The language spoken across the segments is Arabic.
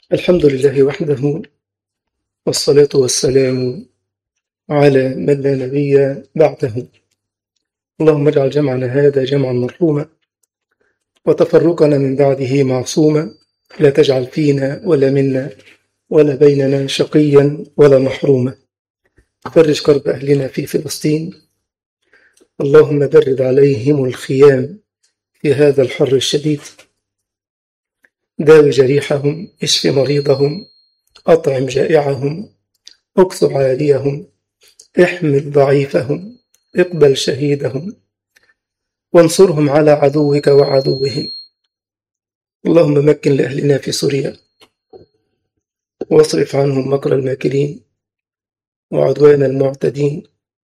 الحمد لله وحده، والصلاة والسلام على من لا نبي بعده. اللهم اجعل جمعنا هذا جمعا مرحوما، وتفرقنا من بعده معصوما. لا تجعل فينا ولا منا ولا بيننا شقيا ولا محروما. فرج كرب أهلنا في فلسطين. اللهم برد عليهم الخيام في هذا الحر الشديد. داوي جريحهم، اشف مريضهم، أطعم جائعهم، اكثر عاريهم، احمل ضعيفهم، اقبل شهيدهم، وانصرهم على عدوك وعدوهم. اللهم مكن لأهلنا في سوريا، واصرف عنهم مكر الماكرين وعدوان المعتدين،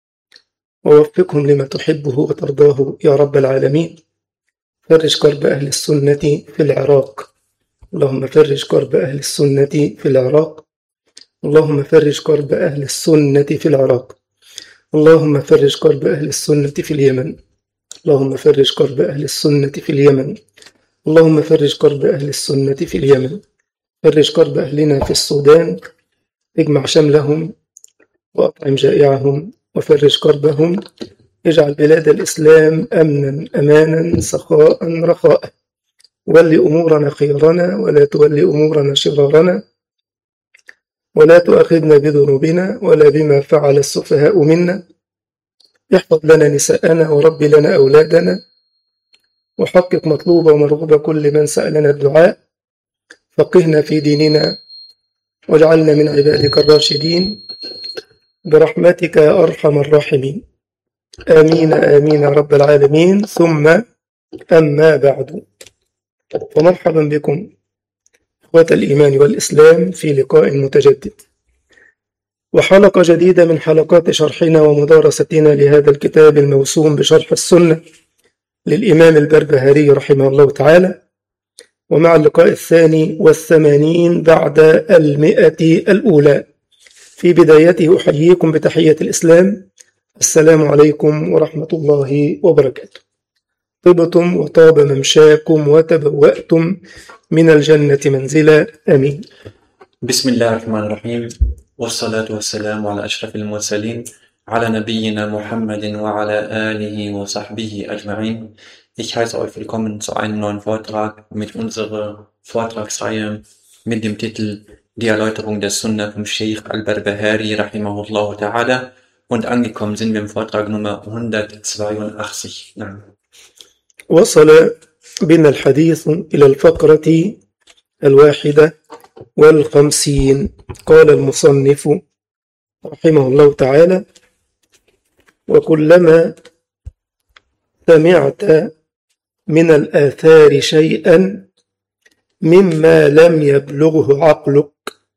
ووفقهم لما تحبه وترضاه يا رب العالمين. فرج كرب أهل السنة في العراق. اللهم فرج كرب أهل السنة في العراق. اللهم فرج كرب أهل السنة في العراق. اللهم فرج كرب أهل السنة في اليمن. اللهم فرج كرب أهل السنة في اليمن. اللهم فرج كرب أهل السنة في اليمن. فرج كرب أهلنا في السودان، اجمع شملهم وأطعم جائعهم وفرج كربهم. اجعل بلاد الإسلام أمنا أمانا سخاء رخاء. ول أمورنا خيرنا ولا تول أمورنا شرارنا، ولا تؤاخذنا بذنوبنا ولا بما فعل السفهاء منا. احفظ لنا نساءنا ورب لنا أولادنا، وحقق مطلوب ومرغوب كل من سألنا الدعاء. فقهنا في ديننا، واجعلنا من عبادك الراشدين برحمتك يا أرحم الراحمين. آمين آمين يا رب العالمين. ثم أما بعد، فمرحبا بكم إخوة الإيمان والإسلام في لقاء متجدد، وحلقة جديدة من حلقات شرحنا ومدارستنا لهذا الكتاب الموسوم بشرح السنة للإمام البربهاري رحمه الله تعالى، ومع اللقاء 82 بعد 100 الأولى. في بدايته أحييكم بتحية الإسلام، السلام عليكم ورحمة الله وبركاته. طبتم وطاب ممشاكم وتبوأتم من الجنة منزلا، آمين. بسم الله الرحمن الرحيم، والصلاة والسلام على أشرف المرسلين، على نبينا Muhammad وعلى آله وصحبه أجمعين. Ich heiße euch willkommen zu einem neuen Vortrag mit unserer Vortragsreihe mit dem Titel Die Erläuterung der Sunna vom Sheikh al-Barbahari rahimahullah ta'ala, und angekommen sind wir im Vortrag Nummer 182. وصل بنا الحديث إلى الفقرة 51. قال المصنف رحمه الله تعالى: وكلما سمعت من الآثار شيئا مما لم يبلغه عقلك،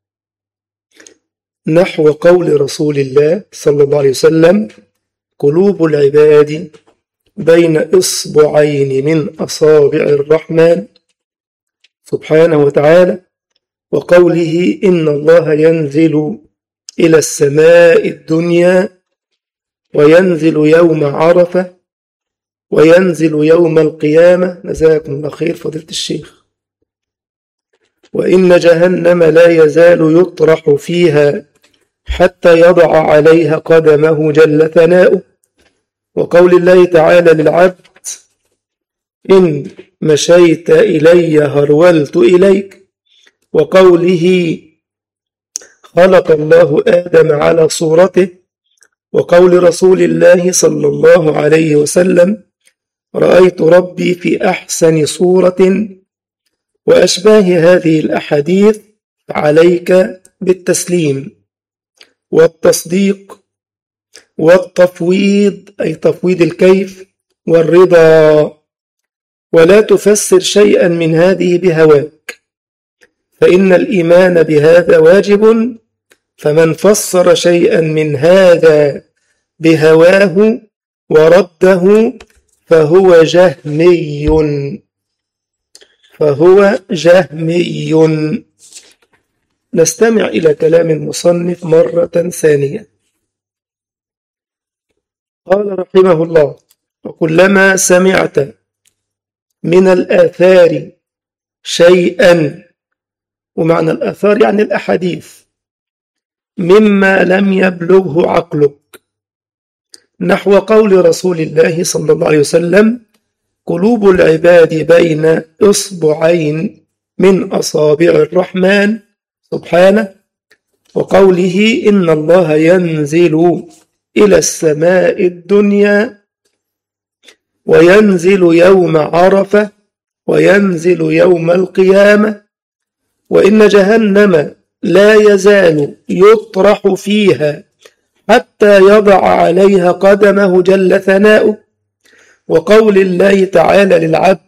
نحو قول رسول الله صلى الله عليه وسلم: قلوب العباد بين إصبعين من أصابع الرحمن سبحانه وتعالى، وقوله: إن الله ينزل إلى السماء الدنيا وينزل يوم عرفة وينزل يوم القيامة. جزاكم الله خير فضيلة الشيخ. وإن جهنم لا يزال يطرح فيها حتى يضع عليها قدمه جل ثناؤه. وقول الله تعالى للعبد: إن مشيت إلي هرولت إليك. وقوله: خلق الله آدم على صورته. وقول رسول الله صلى الله عليه وسلم: رأيت ربي في أحسن صورة. وأشباه هذه الأحاديث. عليك بالتسليم والتصديق والتفويض، أي تفويض الكيف، والرضا، ولا تفسر شيئا من هذه بهواك، فإن الإيمان بهذا واجب. فمن فسر شيئا من هذا بهواه ورده فهو جهمي. نستمع إلى كلام المصنف مرة ثانية. قال رحمه الله: وكلما سمعت من الآثار شيئا ومعنى الآثار يعني الأحاديث مما لم يبلغه عقلك، نحو قول رسول الله صلى الله عليه وسلم: قلوب العباد بين إصبعين من أصابع الرحمن سبحانه، وقوله: إن الله ينزل إلى السماء الدنيا وينزل يوم عرفة وينزل يوم القيامة، وإن جهنم لا يزال يطرح فيها حتى يضع عليها قدمه جل ثناؤه، وقول الله تعالى للعبد: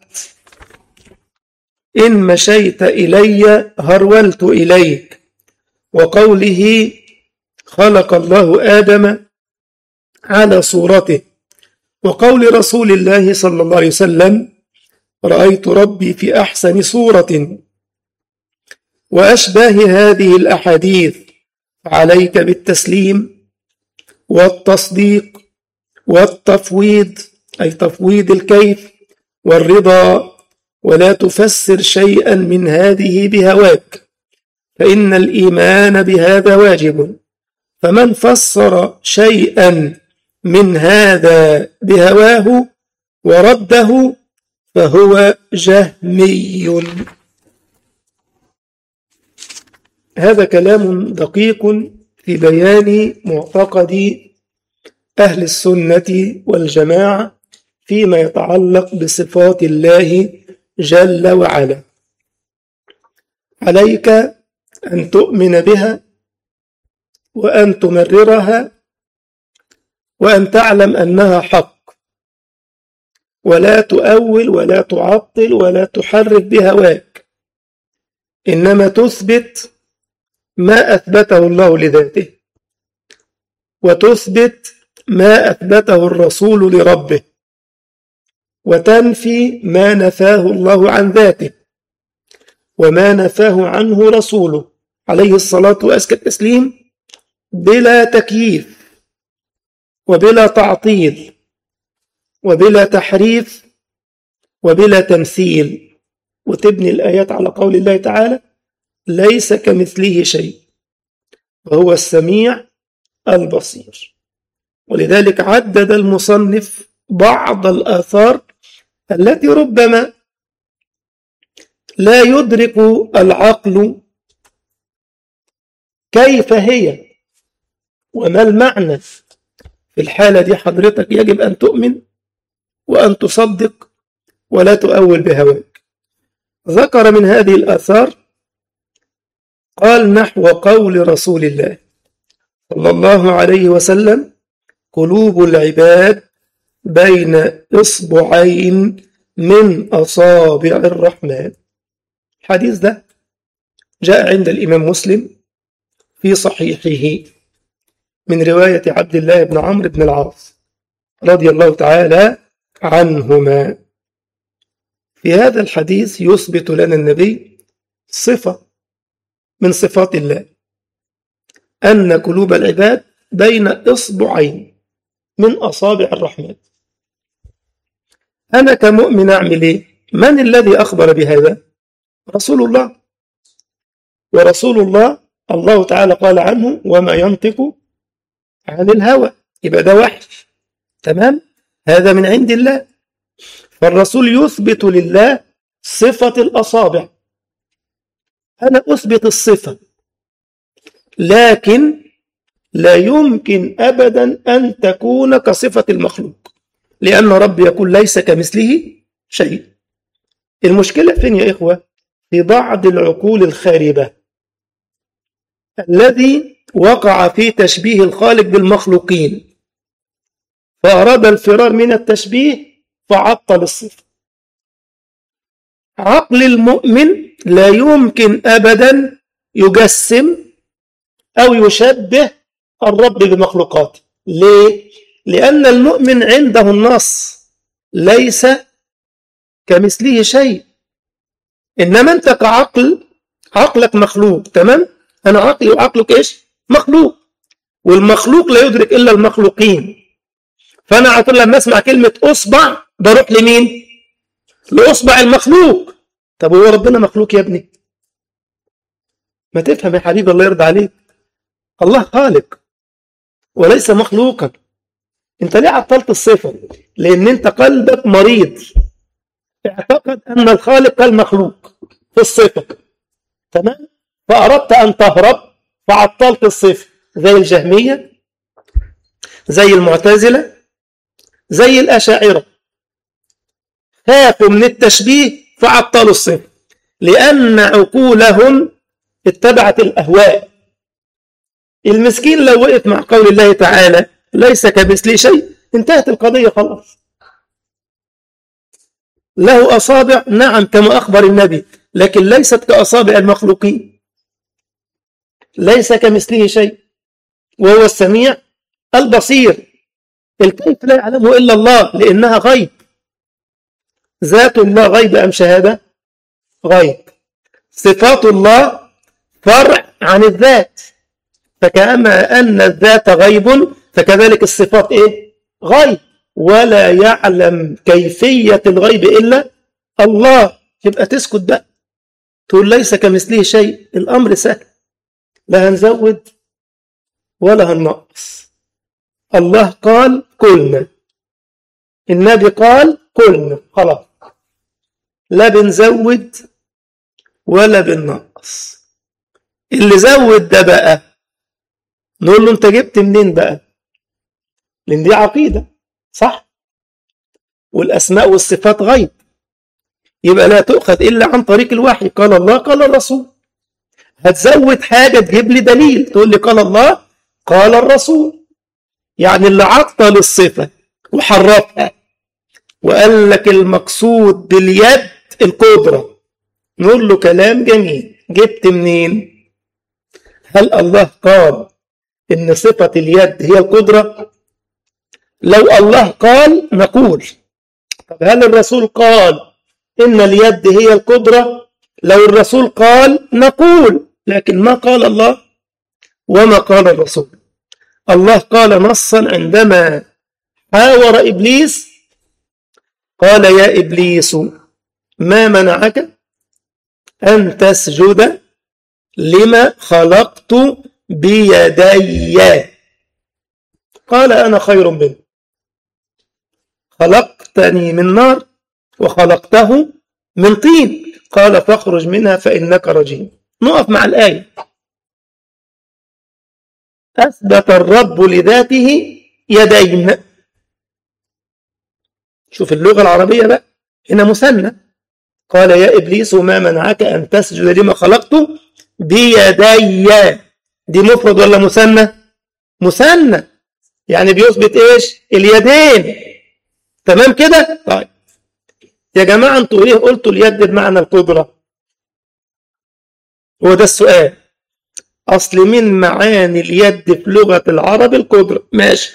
إن مشيت إلي هرولت إليك، وقوله: خلق الله آدم على صورته، وقول رسول الله صلى الله عليه وسلم: رأيت ربي في أحسن صورة، وأشباه هذه الأحاديث. عليك بالتسليم والتصديق والتفويض، أي تفويض الكيف، والرضا، ولا تفسر شيئا من هذه بهواك، فإن الإيمان بهذا واجب، فمن فسر شيئا من هذا بهواه ورده فهو جهمي. هذا كلام دقيق في بيان معتقد أهل السنة والجماعة فيما يتعلق بصفات الله جل وعلا. عليك أن تؤمن بها وأن تمررها وأن تعلم أنها حق، ولا تؤول ولا تعطل ولا تحرف بهواك، إنما تثبت ما أثبته الله لذاته، وتثبت ما أثبته الرسول لربه، وتنفي ما نفاه الله عن ذاته وما نفاه عنه رسوله عليه الصلاة وأزكى التسليم، بلا تكييف وبلا تعطيل وبلا تحريف وبلا تمثيل، وتبني الآيات على قول الله تعالى: ليس كمثله شيء وهو السميع البصير. ولذلك عدد المصنف بعض الآثار التي ربما لا يدرك العقل كيف هي وما المعنى. في الحالة دي حضرتك يجب أن تؤمن وأن تصدق ولا تؤول بهواك. ذكر من هذه الآثار قال نحو قول رسول الله صلى الله عليه وسلم: قلوب العباد بين إصبعين من أصابع الرحمن. الحديث ده جاء عند الإمام مسلم في صحيحه من رواية عبد الله بن عمرو بن العاص رضي الله تعالى عنهما. في هذا الحديث يثبت لنا النبي صفة من صفات الله، أن قلوب العباد بين إصبعين من أصابع الرحمن. أنا كمؤمن أعمل إيه؟ من الذي أخبر بهذا؟ رسول الله، ورسول الله الله تعالى قال عنه: وما ينطق عن الهوى. يبقى ده وحي، تمام؟ هذا من عند الله. فالرسول يثبت لله صفة الأصابع، أنا أثبت الصفة، لكن لا يمكن أبدا أن تكون كصفة المخلوق، لأن رب يقول: ليس كمثله شيء. المشكلة فين يا إخوة؟ في بعض العقول الخاربة الذي وقع في تشبيه الخالق بالمخلوقين، فأراد الفرار من التشبيه فعطل الصفة. عقل المؤمن لا يمكن أبدا يجسم أو يشبه الرب بمخلوقاته. ليه؟ لأن المؤمن عنده النص: ليس كمثله شيء. إنما أنت كعقل، عقلك مخلوق، تمام؟ أنا عقلي وعقلك إيش؟ مخلوق، والمخلوق لا يدرك إلا المخلوقين. فأنا على طول لما أسمع كلمة أصبع بروح لمين؟ لأصبع المخلوق. طب هو ربنا مخلوق يا ابني؟ ما تفهم يا حبيبي الله يرضى عليك، الله خالق وليس مخلوقا. انت ليه عطلت الصفة؟ لان انت قلبك مريض، اعتقد ان الخالق كالمخلوق في الصفة، تمام؟ فاردت ان تهرب فعطلت الصفة، زي الجهمية، زي المعتزلة، زي الاشاعرة، خافوا من التشبيه فعطلوا الصفة، لان عقولهم اتبعت الاهواء. المسكين لو وقف مع قول الله تعالى ليس كمثله شيء انتهت القضية خلاص. له أصابع، نعم كما أخبر النبي، لكن ليست كأصابع المخلوقين. ليس كمثله شيء وهو السميع البصير. الكيف لا يعلمه إلا الله لأنها غيب. ذات الله غيب أم شهادة؟ غيب. صفات الله فرع عن الذات، فكما أن الذات غيب فكذلك الصفات إيه؟ غيب، ولا يعلم كيفية الغيب إلا الله. يبقى تسكت بقى، تقول ليس كمثله شيء. الأمر سهل، لا هنزود ولا هننقص. الله قال قلنا، النبي قال قلنا، خلاص، لا بنزود ولا بننقص. اللي زود ده بقى نقول له انت جبت منين بقى؟ لان دي عقيدة، صح؟ والاسماء والصفات غيب، يبقى لا تؤخذ الا عن طريق الوحي. قال الله قال الرسول. هتزود حاجة تجيب لي دليل، تقول لي قال الله قال الرسول. يعني اللي عطل الصفة وحرفها وقال لك المقصود باليد القدرة، نقول له كلام جميل، جبت منين؟ هل الله قال إن صفة اليد هي القدرة؟ لو الله قال نقول. طب هل الرسول قال إن اليد هي القدرة؟ لو الرسول قال نقول، لكن ما قال الله وما قال الرسول. الله قال نصا عندما حاور إبليس، قال يا إبليس ما منعك أن تسجد لما خلقت بيدي؟ قال أنا خير منه، خلقتني من نار وخلقته من طين، قال فاخرج منها فإنك رجيم. نقف مع الآية. أثبت الرب لذاته يدين. شوف اللغة العربية بقى، هنا مثنى. قال يا إبليس ما منعك أن تسجد لما خلقت بيدي. دي مفرد ولا مثنى؟ مثنى، يعني بيثبت إيش؟ اليدين. تمام كده؟ طيب يا جماعة انتوا ايه قلتوا اليد بمعنى القدرة؟ هو ده السؤال. أصل من معاني اليد في لغة العرب القدرة، ماشي.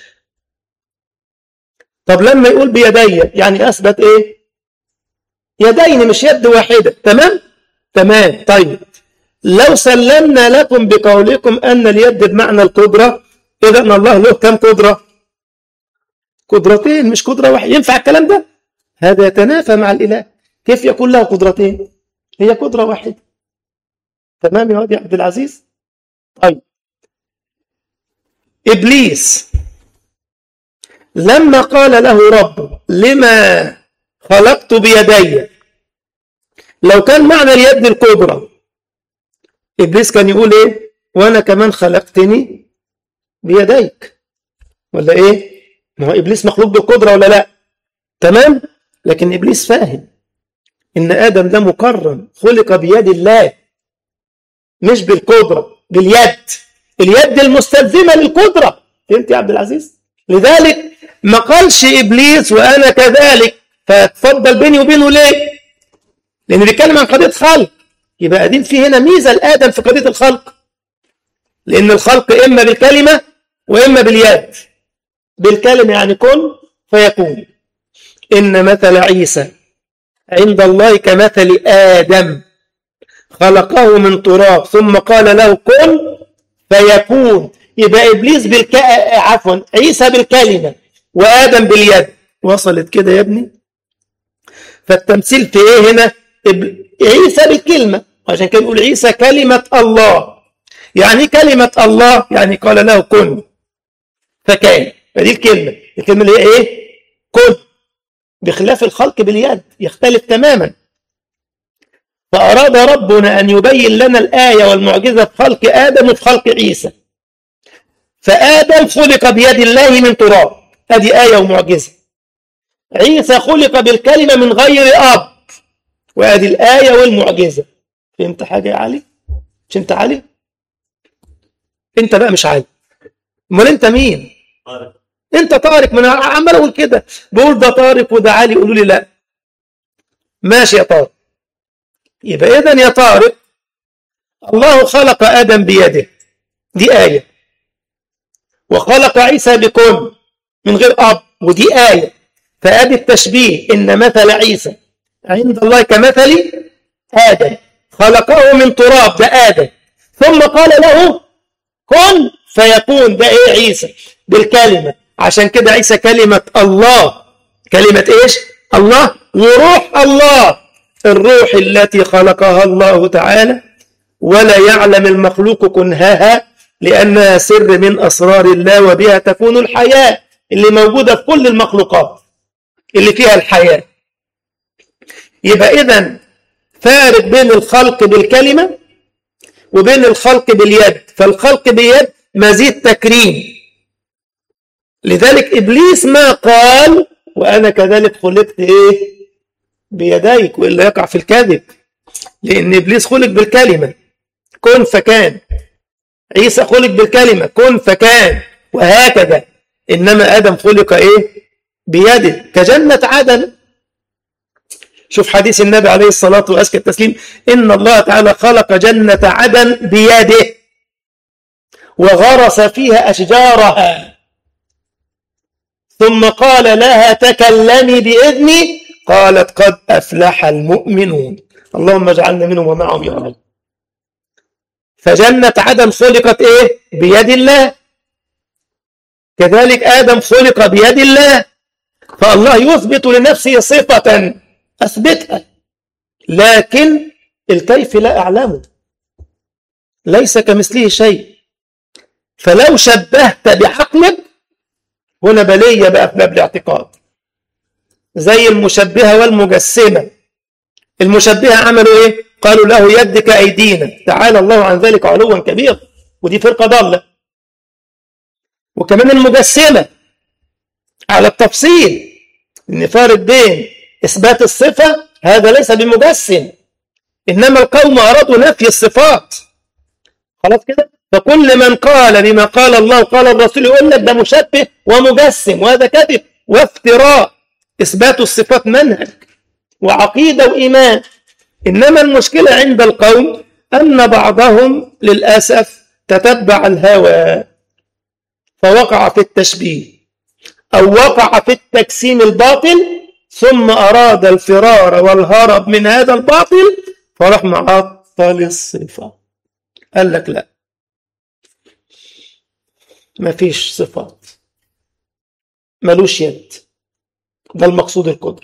طب لما يقول بيدي يعني أثبت إيه؟ يدين مش يد واحدة. تمام؟ تمام. طيب لو سلمنا لكم بقولكم أن اليد بمعنى القدرة، إذا أن الله له كم قدرة؟ قدرتين مش قدرة واحدة. ينفع الكلام ده؟ هذا يتنافى مع الإله. كيف يكون له قدرتين؟ هي قدرة واحدة. تمام يا واد يا عبد العزيز؟ طيب إبليس لما قال له رب لما خلقت بيدي، لو كان معنى اليد القدرة، إبليس كان يقول إيه؟ وأنا كمان خلقتني بيديك، ولا إيه؟ ما هو إبليس مخلوق بالقدرة ولا لا؟ تمام؟ لكن إبليس فاهم إن آدم ده مكرم، خلق بيد الله مش بالقدرة، باليد، اليد المستلزمة للقدرة. فهمت يا عبد العزيز؟ لذلك ما قالش إبليس وأنا كذلك، فتفضل بيني وبينه ليه؟ لأنه بيتكلم عن قضية خلق. يبقى قاعدين في هنا ميزة لآدم في قضية الخلق، لأن الخلق إما بالكلمة وإما باليد. بالكلمة يعني كن فيكون. إن مثل عيسى عند الله كمثل آدم خلقه من تراب ثم قال له كن فيكون. يبقى إبليس عيسى بالكلمة وآدم باليد. وصلت كده يا ابني؟ فالتمثيل في إيه هنا؟ عيسى بالكلمة عشان كده نقول عيسى كلمة الله. يعني كلمة الله يعني قال له كن فكان. فدي الكلمة اللي هي ايه؟ كن. بخلاف الخلق باليد يختلف تماما. فأراد ربنا أن يبين لنا الآية والمعجزة في خلق آدم وفي خلق عيسى. فآدم خلق بيد الله من تراب، هذه آية ومعجزة. عيسى خلق بالكلمة من غير أب، وهذه الآية والمعجزة. فهمت حاجة يا علي؟ مش أنت علي؟ أنت بقى مش علي. أمال أنت مين؟ أنت طارق. من عمال أقول كده، بقول ده طارق وده علي، يقولوا لي لا. ماشي يا طارق. يبقى إذن يا طارق الله خلق آدم بيده، دي آية. وخلق عيسى بكون من غير أب، ودي آية. فأدي التشبيه إن مثل عيسى عند الله كمثل آدم، خلقه من تراب، ده آدم، ثم قال له كن فيكون، ده إيه؟ عيسى بالكلمة. عشان كده عيسى كلمة الله. كلمة إيش؟ الله. وروح الله، الروح التي خلقها الله تعالى، ولا يعلم المخلوق كنهها لأنها سر من أسرار الله، وبها تكون الحياة اللي موجودة في كل المخلوقات اللي فيها الحياة. يبقى إذن فارق بين الخلق بالكلمة وبين الخلق باليد. فالخلق باليد مزيد تكريم. لذلك إبليس ما قال وأنا كذلك خلقت إيه؟ بيديك، وإلا يقع في الكذب. لأن إبليس خلق بالكلمة كن فكان، عيسى خلق بالكلمة كن فكان، وهكذا. إنما آدم خلق إيه؟ بيده، كجنة عدن. شوف حديث النبي عليه الصلاة وأزكى التسليم: إن الله تعالى خلق جنة عدن بيده وغرس فيها أشجارها، ثم قال لها تكلمي بإذني، قالت قد أفلح المؤمنون. اللهم اجعلنا منهم ومعهم يا رب. فجنة عدن خلقت إيه؟ بيد الله. كذلك آدم خلق بيد الله. فالله يثبت لنفسه صفة أثبتها، لكن الكيف لا أعلمه، ليس كمثله شيء. فلو شبهت بعقلك هنا بلية بقى في باب الاعتقاد، زي المشبهة والمجسمة. المشبهة عملوا إيه؟ قالوا له يدك أيدينا، تعالى الله عن ذلك علوا كبير، ودي فرقة ضالة. وكمان المجسمة على التفصيل، إن فارق بين إثبات الصفة، هذا ليس بمجسم، إنما القوم أرادوا نفي الصفات. خلاص كده؟ فكل من قال بما قال الله قال الرسول يقول لك ده مشبه ومجسم، وهذا كذب وافتراء. إثبات الصفات منهج وعقيدة وإيمان. إنما المشكلة عند القوم أن بعضهم للأسف تتبع الهوى فوقع في التشبيه أو وقع في التجسيم الباطل، ثم أراد الفرار والهرب من هذا الباطل فراح معطل الصفة. قال لك لا، ما فيش صفات، ملوش يد، ده المقصود القدر،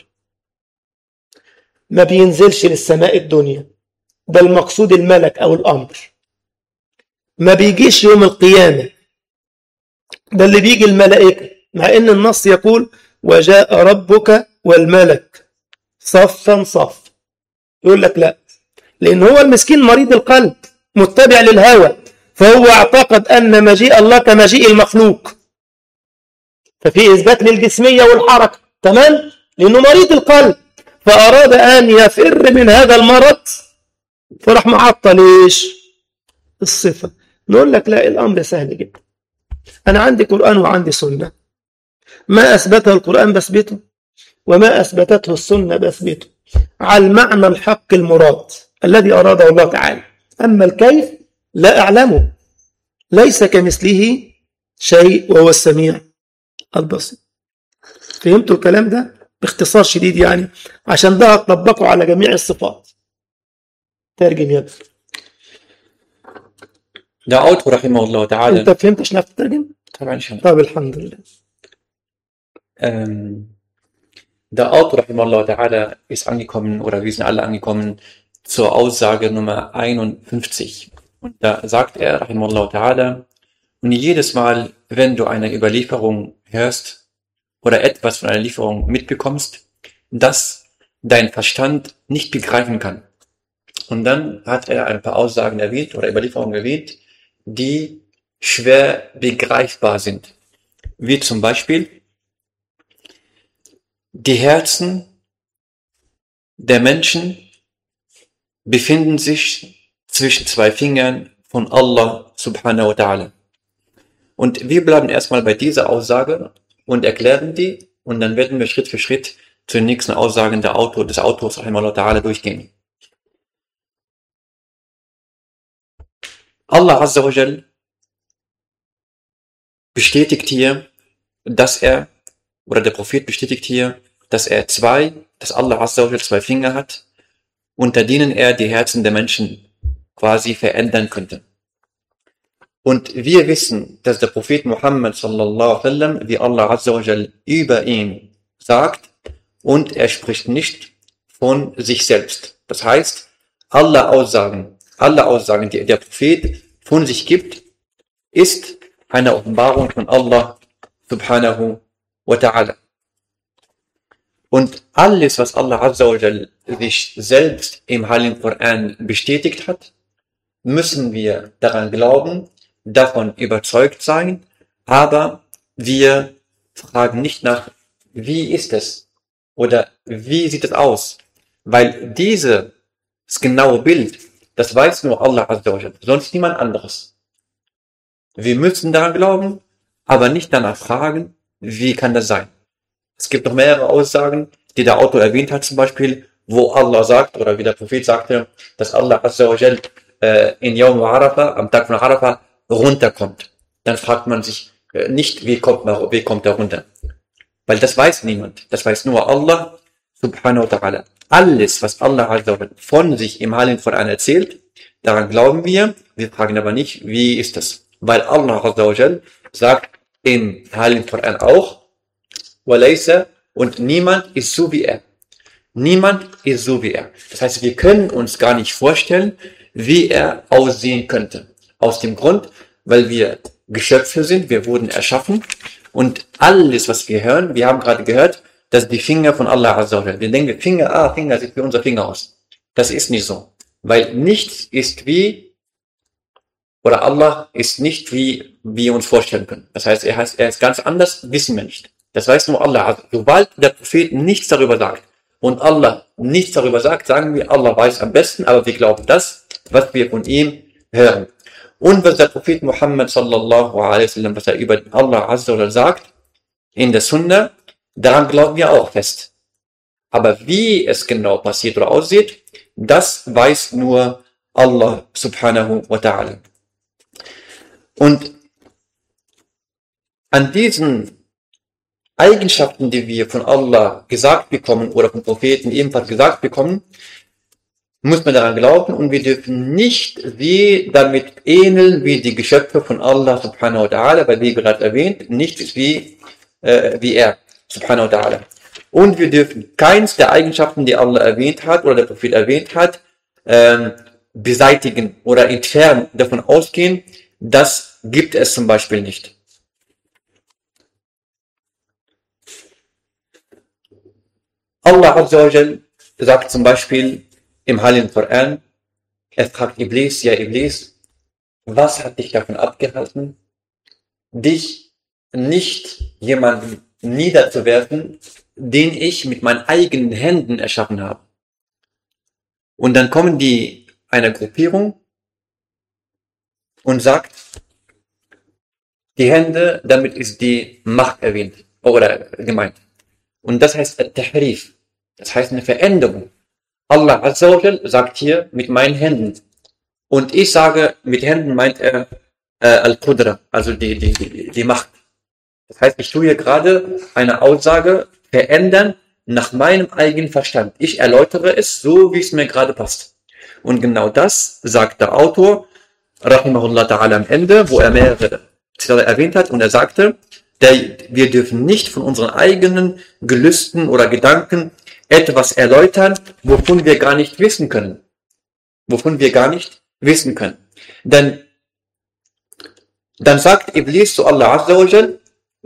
ما بينزلش للسماء الدنيا، ده المقصود الملك أو الأمر، ما بيجيش يوم القيامة، ده اللي بيجي الملائكة، مع إن النص يقول وجاء ربك والملك صفا صف. يقول لك لا، لأن هو المسكين مريض القلب متبع للهوى، فهو اعتقد أن مجيء الله كمجيء المخلوق، ففي إثبات للجسمية والحركة، تمام؟ لأنه مريض القلب، فأراد أن يفر من هذا المرض فراح معطل إيش؟ الصفة. نقول لك لا، الأمر سهل جدا. أنا عندي قرآن وعندي سنة، ما أثبته القرآن بثبته، وما أثبتته السنة بثبته على المعنى الحق المراد الذي أراده الله تعالى. أما الكيف لا أعلمه، ليس كمثله شيء وهو السميع البصير. فهمتوا الكلام ده باختصار شديد يعني، عشان ده هتطبقه على جميع الصفات. ترجم يا ابني. Der Autor rahimahullah ta'ala. أنت فهمت إيش نفس ترجم؟ طبعا schon. طيب الحمد لله. Der Autor rahimahullah ta'ala ist angekommen, oder wir sind alle angekommen zur Aussage Nummer 51. Und da sagt er, rahimahullah ta'ala, und jedes Mal, wenn du eine Überlieferung hörst oder etwas von einer Lieferung mitbekommst, das dein Verstand nicht begreifen kann. Und dann hat er ein paar Aussagen erwähnt oder Überlieferungen erwähnt, die schwer begreifbar sind. Wie zum Beispiel, die Herzen der Menschen befinden sich zwischen zwei Fingern von Allah subhanahu wa ta'ala. Und wir bleiben erstmal bei dieser Aussage und erklären die und dann werden wir Schritt für Schritt zu den nächsten Aussagen des Autors rahimahullah ta'ala durchgehen. Allah Azza wa Jal bestätigt hier, dass der Prophet bestätigt hier, dass Allah Azza wa Jal zwei Finger hat, unter denen er die Herzen der Menschen quasi verändern könnte. Und wir wissen, dass der Prophet Muhammad sallallahu alaihi wasallam, wie Allah Azza wa Jal über ihn sagt, und er spricht nicht von sich selbst. Das heißt, alle Aussagen, die der Prophet von sich gibt, ist eine Offenbarung von Allah subhanahu wa ta'ala. Und alles, was Allah Azza wa Jal sich selbst im Heiligen Koran bestätigt hat, müssen wir daran glauben, davon überzeugt sein, aber wir fragen nicht nach, wie ist es oder wie sieht es aus, weil dieses genaue Bild, das weiß nur Allah Azza wa Jal, sonst niemand anderes. Wir müssen daran glauben, aber nicht danach fragen, wie kann das sein. Es gibt noch mehrere Aussagen, die der Autor erwähnt hat, zum Beispiel, wo Allah sagt, oder wie der Prophet sagte, dass Allah Azza wa Jal in Yawm Arafah, am Tag von Arafah, runterkommt. Dann fragt man sich nicht, wie kommt er runter. Weil das weiß niemand. Das weiß nur Allah subhanahu wa ta'ala. Alles, was Allah Azza wa Jal von sich im Heiligen Koran erzählt, daran glauben wir. Wir fragen aber nicht, wie ist das? Weil Allah Azza wa Jal sagt im Heiligen Koran auch, وَلَيْسَ, und niemand ist so wie er. Niemand ist so wie er. Das heißt, wir können uns gar nicht vorstellen, wie er aussehen könnte. Aus dem Grund, weil wir Geschöpfe sind, wir wurden erschaffen und alles, was wir hören, wir haben gerade gehört, dass die Finger von Allah Azza wa Jal. Wir denken, Finger sieht wie unser Finger aus. Das ist nicht so. Weil nichts ist Allah ist nicht wie wir uns vorstellen können. Das heißt, er ist ganz anders, wissen wir nicht. Das weiß nur Allah. Sobald der Prophet nichts darüber sagt und Allah nichts darüber sagt, sagen wir, Allah weiß am besten, aber wir glauben das, was wir von ihm hören. Und was der Prophet Muhammad sallallahu alaihi wasallam, was er über Allah Azza wa Jal sagt, in der Sunna, daran glauben wir auch fest. Aber wie es genau passiert oder aussieht, das weiß nur Allah subhanahu wa ta'ala. Und an diesen Eigenschaften, die wir von Allah gesagt bekommen oder vom Propheten ebenfalls gesagt bekommen, muss man daran glauben und wir dürfen nicht sie damit ähneln wie die Geschöpfe von Allah subhanahu wa ta'ala, weil wie gerade erwähnt, nicht ist wie er subhanahu wa ta'ala. Und wir dürfen keins der Eigenschaften, die Allah erwähnt hat oder der Prophet erwähnt hat, beseitigen oder entfernen, davon ausgehen, das gibt es zum Beispiel nicht. Allah Azza wa Jal sagt zum Beispiel im Heiligen Koran, er fragt Iblis, ja Iblis, was hat dich davon abgehalten, dich nicht jemanden niederzuwerfen, den ich mit meinen eigenen Händen erschaffen habe. Und dann kommen die einer Gruppierung und sagt, die Hände, damit ist die Macht erwähnt oder gemeint. Und das heißt Tahrif, das heißt eine Veränderung. Allah Azza wa Jal sagt hier mit meinen Händen. Und ich sage, mit Händen meint er Al-Qudra, also die Macht. Das heißt, ich tue hier gerade eine Aussage verändern nach meinem eigenen Verstand. Ich erläutere es so, wie es mir gerade passt. Und genau das sagt der Autor, rahimahullah ta'ala, am Ende, wo er mehrere Zitate erwähnt hat, und er sagte, wir dürfen nicht von unseren eigenen Gelüsten oder Gedanken etwas erläutern, wovon wir gar nicht wissen können. wovon wir gar nicht wissen können. Denn dann sagt Iblis zu Allah Azza wa Jal,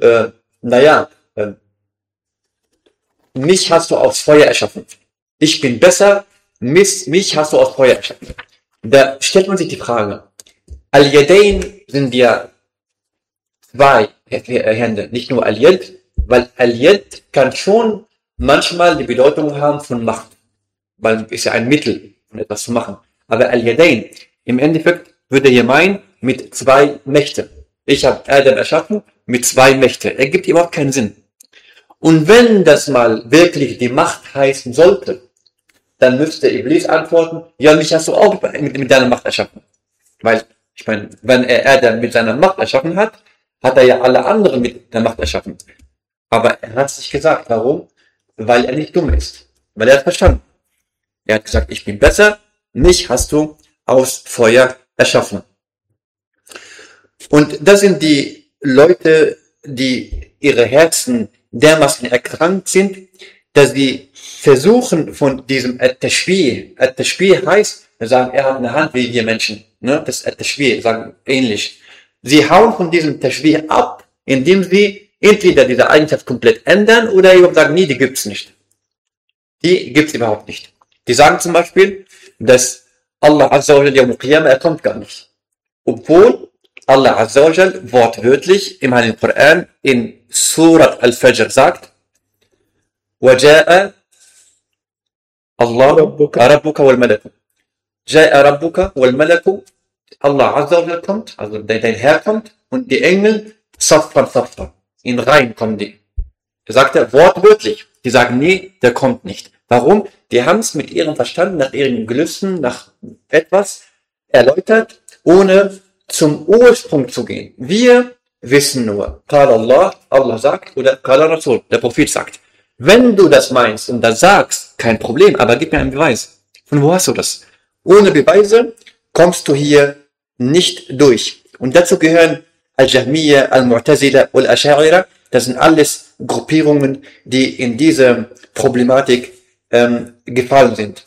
mich hast du aus Feuer erschaffen. Ich bin besser, mich hast du aus Feuer erschaffen. Da stellt man sich die Frage, Al-Yadayn sind ja zwei Hände, nicht nur Al-Yad, weil Al-Yad kann schon manchmal die Bedeutung haben von Macht, weil es ist ja ein Mittel, um etwas zu machen. Aber Al-Yadayn, im Endeffekt würde hier meinen, mit zwei Mächten. Ich habe Adam erschaffen mit zwei Mächten. Ergibt überhaupt keinen Sinn. Und wenn das mal wirklich die Macht heißen sollte, dann müsste Iblis antworten, ja, mich hast du auch mit deiner Macht erschaffen. Weil, ich meine, wenn er Adam mit seiner Macht erschaffen hat, hat er ja alle anderen mit der Macht erschaffen. Aber er hat es nicht gesagt. Warum? Weil er nicht dumm ist. Weil er hat verstanden. Er hat gesagt, ich bin besser, mich hast du aus Feuer erschaffen. Und das sind die Leute, die ihre Herzen dermaßen erkrankt sind, dass sie versuchen von diesem At-Tashbih. At-Tashbih heißt, wir sagen, er hat eine Hand wie wir Menschen. Ne? Das At-Tashbih, sagen ähnlich. Sie hauen von diesem Tashbih ab, indem sie entweder diese Eigenschaft komplett ändern oder eben sagen, nee, die gibt's nicht. Die gibt's überhaupt nicht. Die sagen zum Beispiel, dass Allah Azza wa Jal Yawm al-Qiyamah, er kommt gar nicht. Obwohl Allah Azza wa Jal wortwörtlich im Heiligen Koran in Surat al-Fajr sagt, وَجَاءَ Allah رَبُّكَ وَالْمَلَكُ جَاءَ رَبُّكَ وَالْمَلَكُ Allah Azza wa Jal kommt, also dein Herr kommt und die Engel Saffan, in Reihen kommen die. Da sagt er wortwörtlich, die sagen, nee, der kommt nicht. Warum? Die haben es mit ihrem Verstand, nach ihren Gelüsten, nach etwas erläutert, ohne zum Ursprung zu gehen. Wir wissen nur, Qala Allah, Allah sagt, oder Qala Rasul, der Prophet sagt. Wenn du das meinst und das sagst, kein Problem, aber gib mir einen Beweis. Von wo hast du das? Ohne Beweise kommst du hier nicht durch. Und dazu gehören Al-Jahmiyya, Al-Mu'tazila und Al-Ash'ira. Das sind alles Gruppierungen, die in diese Problematik gefallen sind.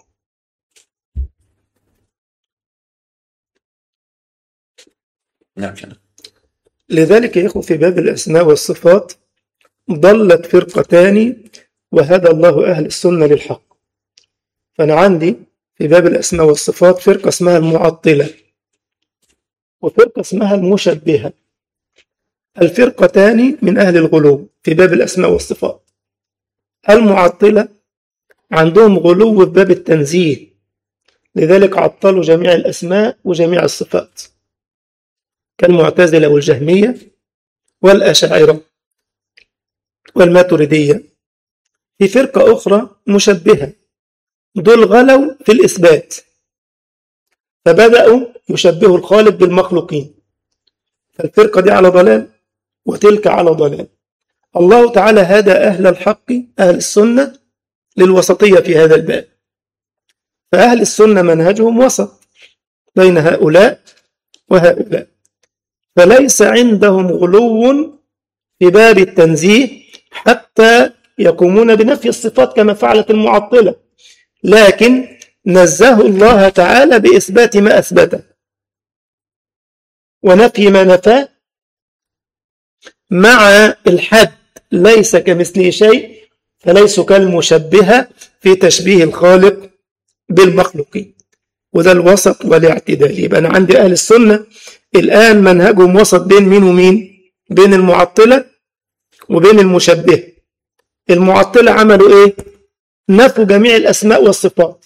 نعم. لذلك يا إخوة في باب الأسماء والصفات ضلت فرقتان وهدى الله أهل السنة للحق. فأنا عندي في باب الأسماء والصفات فرقة اسمها المعطلة وفرقة اسمها المشبهة. الفرقتان من أهل الغلو في باب الأسماء والصفات. المعطلة عندهم غلو في باب التنزيه، لذلك عطلوا جميع الأسماء وجميع الصفات كالمعتزلة والجهمية والأشاعرة والماتريدية. في فرقة أخرى مشبهة، دول غلوا في الإثبات فبدأوا يشبهوا الخالق بالمخلوقين، فالفرقة دي على ضلال وتلك على ضلال. الله تعالى هدى أهل الحق أهل السنة للوسطية في هذا الباب، فأهل السنة منهجهم وسط بين هؤلاء وهؤلاء، فليس عندهم غلو في باب التنزيه حتى يقومون بنفي الصفات كما فعلت المعطلة، لكن نزه الله تعالى بإثبات ما أثبته ونفي ما نفاه، مع الحد ليس كمثله شيء، فليسوا كالمشبهة في تشبيه الخالق بالمخلوقين. وده الوسط والاعتدال. يبقى أنا عندي أهل السنة الآن منهجهم وسط بين مين ومين؟ بين المعطلة وبين المشبهة. المعطلة عملوا إيه؟ نفوا جميع الأسماء والصفات.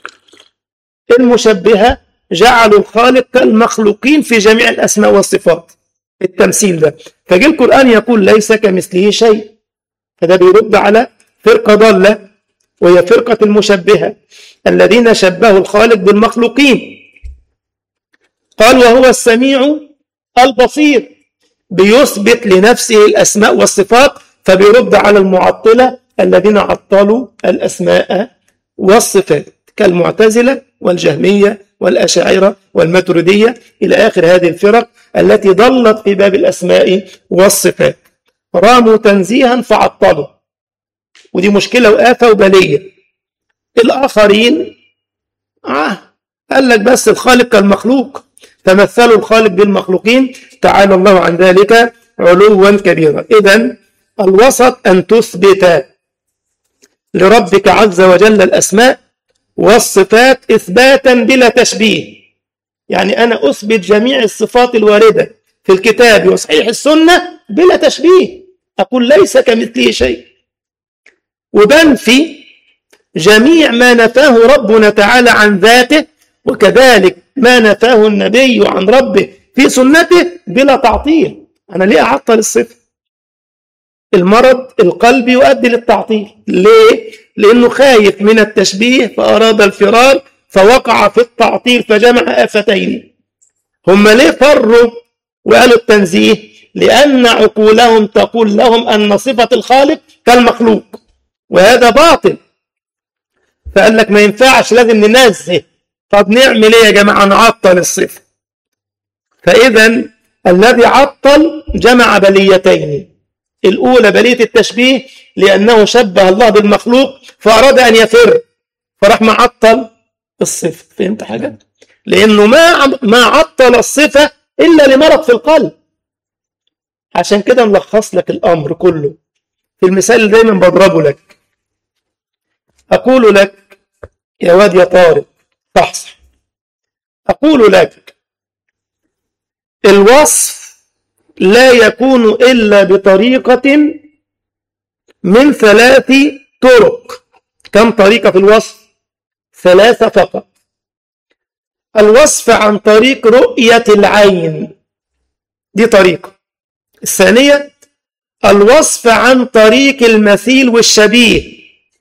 المشبهة جعلوا الخالق كالمخلوقين في جميع الأسماء والصفات، التمثيل ده. فجاء القرآن يقول ليس كمثله شيء، فده بيرد على فرقة ضالة وهي فرقة المشبهة الذين شبهوا الخالق بالمخلوقين. قال وهو السميع البصير، بيثبت لنفسه الأسماء والصفات، فبيرد على المعطلة الذين عطلوا الأسماء والصفات كالمعتزلة والجهمية والأشاعرة والماتريدية إلى آخر هذه الفرق التي ضلت في باب الأسماء والصفات. راموا تنزيها فعطلوا، ودي مشكلة وآفة وبلية. الآخرين قال لك بس الخالق كالمخلوق، فمثلوا الخالق بالمخلوقين، تعالى الله عن ذلك علوا كبيرا. إذن الوسط أن تثبت لربك عز وجل الأسماء والصفات إثباتا بلا تشبيه، يعني أنا أثبت جميع الصفات الواردة في الكتاب وصحيح السنة بلا تشبيه، أقول ليس كمثله شيء، وبنفي جميع ما نفاه ربنا تعالى عن ذاته، وكذلك ما نفاه النبي عن ربه في سنته بلا تعطيل. أنا ليه أعطل الصفة؟ المرض القلبي يؤدي للتعطيل. ليه؟ لأنه خايف من التشبيه فأراد الفرار فوقع في التعطيل فجمع آفتين. هم ليه فروا وقالوا التنزيه؟ لأن عقولهم تقول لهم أن صفة الخالق كالمخلوق، وهذا باطل. فقال لك ما ينفعش، لازم ننزه. طب نعمل ايه يا جماعة؟ نعطل الصفة. فإذا الذي عطل جمع بليتين، الأولى بلية التشبيه لأنه شبه الله بالمخلوق فأراد أن يفر فراح معطل الصفة. فهمت حاجة؟ لأنه ما عطل الصفة إلا لمرض في القلب. عشان كده نلخص لك الأمر كله في المثال اللي دايما بضربه لك. أقول لك يا واد يا طارق صحصح، أقول لك الوصف لا يكون إلا بطريقة من 3 طرق. كم طريقة في الوصف؟ 3 فقط. الوصف عن طريق رؤية العين، دي طريقة. الثانية الوصف عن طريق المثيل والشبيه.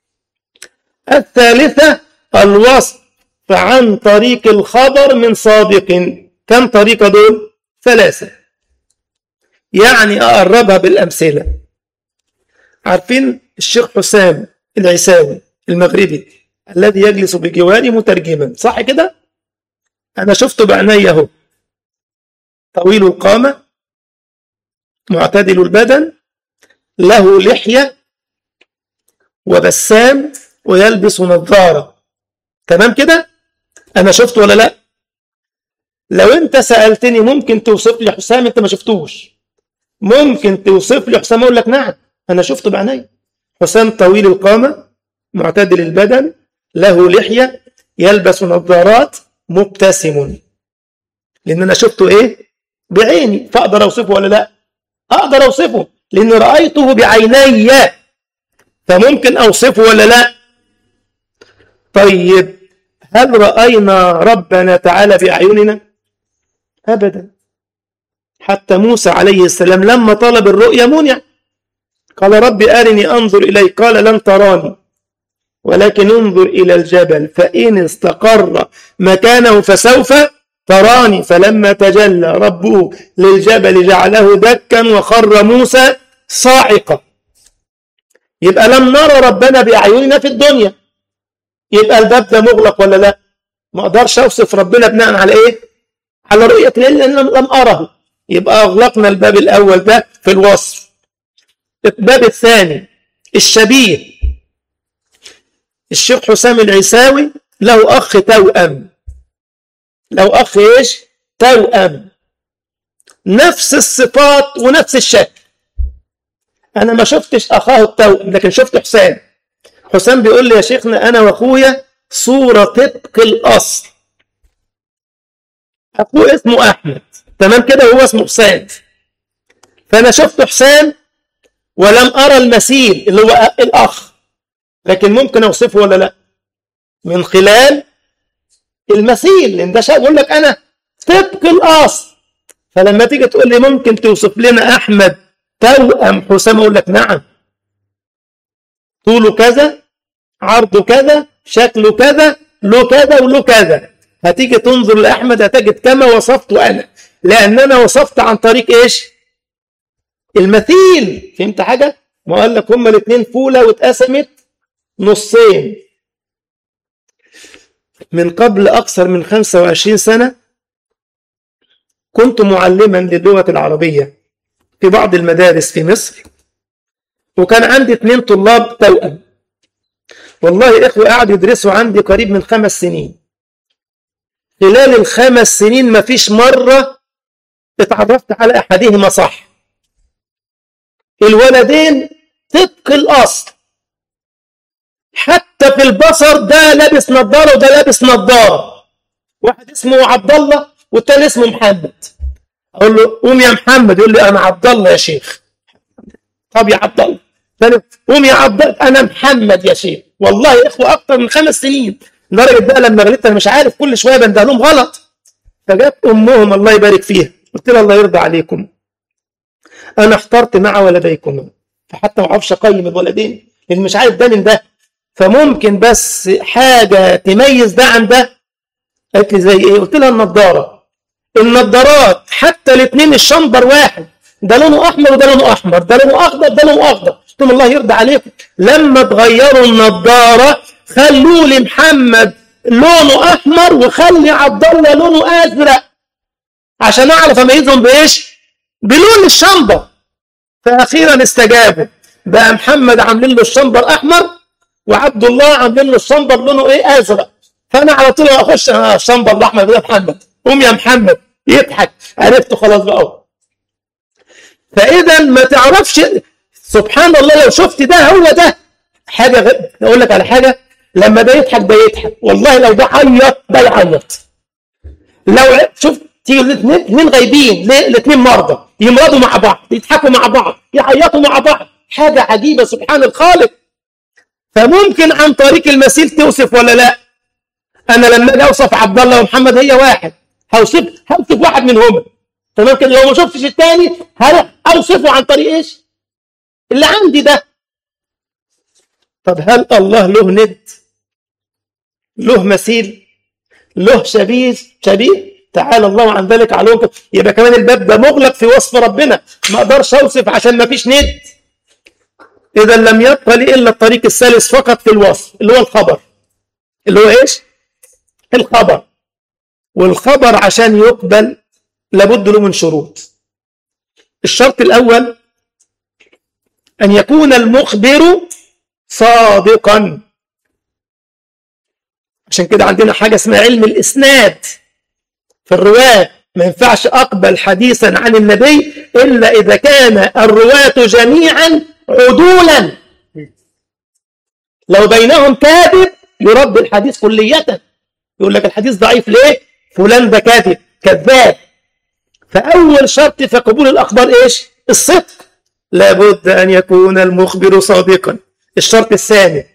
الثالثة الوصف عن طريق الخبر من صادق. كم طريقة دول؟ 3. يعني أقربها بالأمثلة. عارفين الشيخ حسام العيساوي المغربي الذي يجلس بجواري مترجما، صح كده؟ أنا شفته بعيني اهو، طويل القامة، معتدل البدن، له لحية وبسام ويلبس نظارة. تمام كده؟ أنا شفته ولا لا؟ لو أنت سألتني ممكن توصف لي حسام، أنت ما شفتوش، ممكن توصف لي حسام؟ أقول لك نعم أنا شفته بعيني. حسام طويل القامة، معتدل البدن، له لحية، يلبس نظارات، مبتسم. لأن أنا شفته إيه؟ بعيني. فأقدر أوصفه ولا لا؟ أقدر أوصفه لأن رأيته بعيني، فممكن أوصفه ولا لا؟ طيب هل رأينا ربنا تعالى بأعيننا؟ أبدا. حتى موسى عليه السلام لما طلب الرؤيا منع، قال رب أرني أنظر إليك، قال لن تراني ولكن انظر إلى الجبل فإن استقر مكانه فسوف تراني. فلما تجلى ربه للجبل جعله دكا وخر موسى صاعقا. يبقى لم نرى ربنا بأعيننا في الدنيا، يبقى الباب ده مغلق ولا لا؟ ما اقدرش اوصف ربنا بناء على ايه؟ على رؤية الله لأن لم أره. يبقى أغلقنا الباب الأول ده في الوصف. الباب الثاني الشبيه. الشيخ حسام العيساوي له أخ توأم، له أخ إيش؟ توأم، نفس الصفات ونفس الشكل. أنا ما شفتش أخاه التوأم لكن شفت حسام. حسام بيقول لي يا شيخنا أنا وأخويا صورة طبق الأصل. أخوه اسمه أحمد، تمام كده، وهو اسمه حسام. فأنا شفت حسام ولم أرى المثيل اللي هو الأخ، لكن ممكن أوصفه ولا لا؟ من خلال المثيل، لأن ده شيء بقول لك أنا طبق الأصل. فلما تيجي تقول لي ممكن توصف لنا أحمد توأم حسام، أقول لك نعم، طوله كذا، عرضه كذا، شكله كذا، له كذا وله كذا. هتيجي تنظر لأحمد هتجد كما وصفته أنا، لأن أنا وصفت عن طريق إيش؟ المثيل. فهمت حاجة؟ ما قال لك هما الاثنين فولة واتقسمت نصين. من قبل أكثر من 25 سنة كنت معلما للغة العربية في بعض المدارس في مصر، وكان عندي 2 طلاب توأم. والله إخوة قاعدوا يدرسوا عندي قريب من 5 سنين. خلال ال5 سنين ما فيش مرة اتعرفت على أحدهما صح. الولدين طبق الأصل، حتى في البصر ده لابس نظارة وده لابس نظارة. واحد اسمه عبد الله والتاني اسمه محمد. أقول له قوم يا محمد، يقول لي أنا عبد الله يا شيخ. طب يا عبد الله. ثاني قوم يا عبد الله، أنا محمد يا شيخ. والله يا إخوة أكتر من 5 سنين، لدرجة بقى لما غلطت أنا مش عارف كل شوية بنده لهم غلط. فجت أمهم الله يبارك فيها، قلت لها الله يرضى عليكم، أنا احترت مع ولديكم، فحتى ما اعرفش أقيم الولدين لأن مش عارف ده من ده، فممكن بس حاجة تميز ده عن ده. قالت لي زي إيه؟ قلت لها النضارة. النضارات حتى الاثنين الشنبر واحد، ده لونه أحمر وده لونه أحمر، ده لونه أخضر ده لونه أخضر. قلت لهم الله يرضى عليكم، لما تغيروا النضارة خلوا لي محمد لونه أحمر وخلي عبد الله لونه أزرق عشان أعرف أميزهم بإيش؟ بلون الشنبر. فأخيرا استجابوا، بقى محمد عاملين له الشنبر أحمر وعبد الله عاملين له الشنبر لونه إيه؟ أزرق. فأنا على طول أخش الشنبر الأحمر ده محمد، قوم يا محمد، يضحك، عرفته خلاص بقى. فإذا ما تعرفش، سبحان الله، لو شفت ده هو ده حاجة. أقول لك على حاجة، لما ده يضحك ده يضحك، والله لو ده عيط ده يعيط. لو شفت تيجي الاثنين غايبين، الاثنين مرضى يمرضوا مع بعض، يضحكوا مع بعض، يعيطوا مع بعض، حاجة عجيبة سبحان الخالق. فممكن عن طريق المثيل توصف ولا لا؟ أنا لما أجي أوصف عبد الله ومحمد هي واحد، هوصف واحد منهم، تمام كده؟ لو ما شفتش الثاني أوصفه عن طريق إيش؟ اللي عندي ده. طب هل الله له ند؟ له مثيل؟ له شبيه؟ تعالى الله عن ذلك علوم. يبقى كمان الباب ده مغلق في وصف ربنا، ما اقدرش اوصف عشان ما فيش ند. اذا لم يبقى لي الا الطريق الثالث فقط في الوصف، اللي هو الخبر. اللي هو ايش؟ الخبر. والخبر عشان يقبل لابد له من شروط. الشرط الاول ان يكون المخبر صادقا. عشان كده عندنا حاجه اسمها علم الاسناد في الرواة. ما ينفعش أقبل حديثا عن النبي إلا إذا كان الرواة جميعا عدولا. لو بينهم كاذب يرد الحديث كلية، يقول لك الحديث ضعيف ليه؟ فلان ده كاذب كذاب. فأول شرط في قبول الأخبار إيش؟ الصدق. لابد أن يكون المخبر صادقا. الشرط الثاني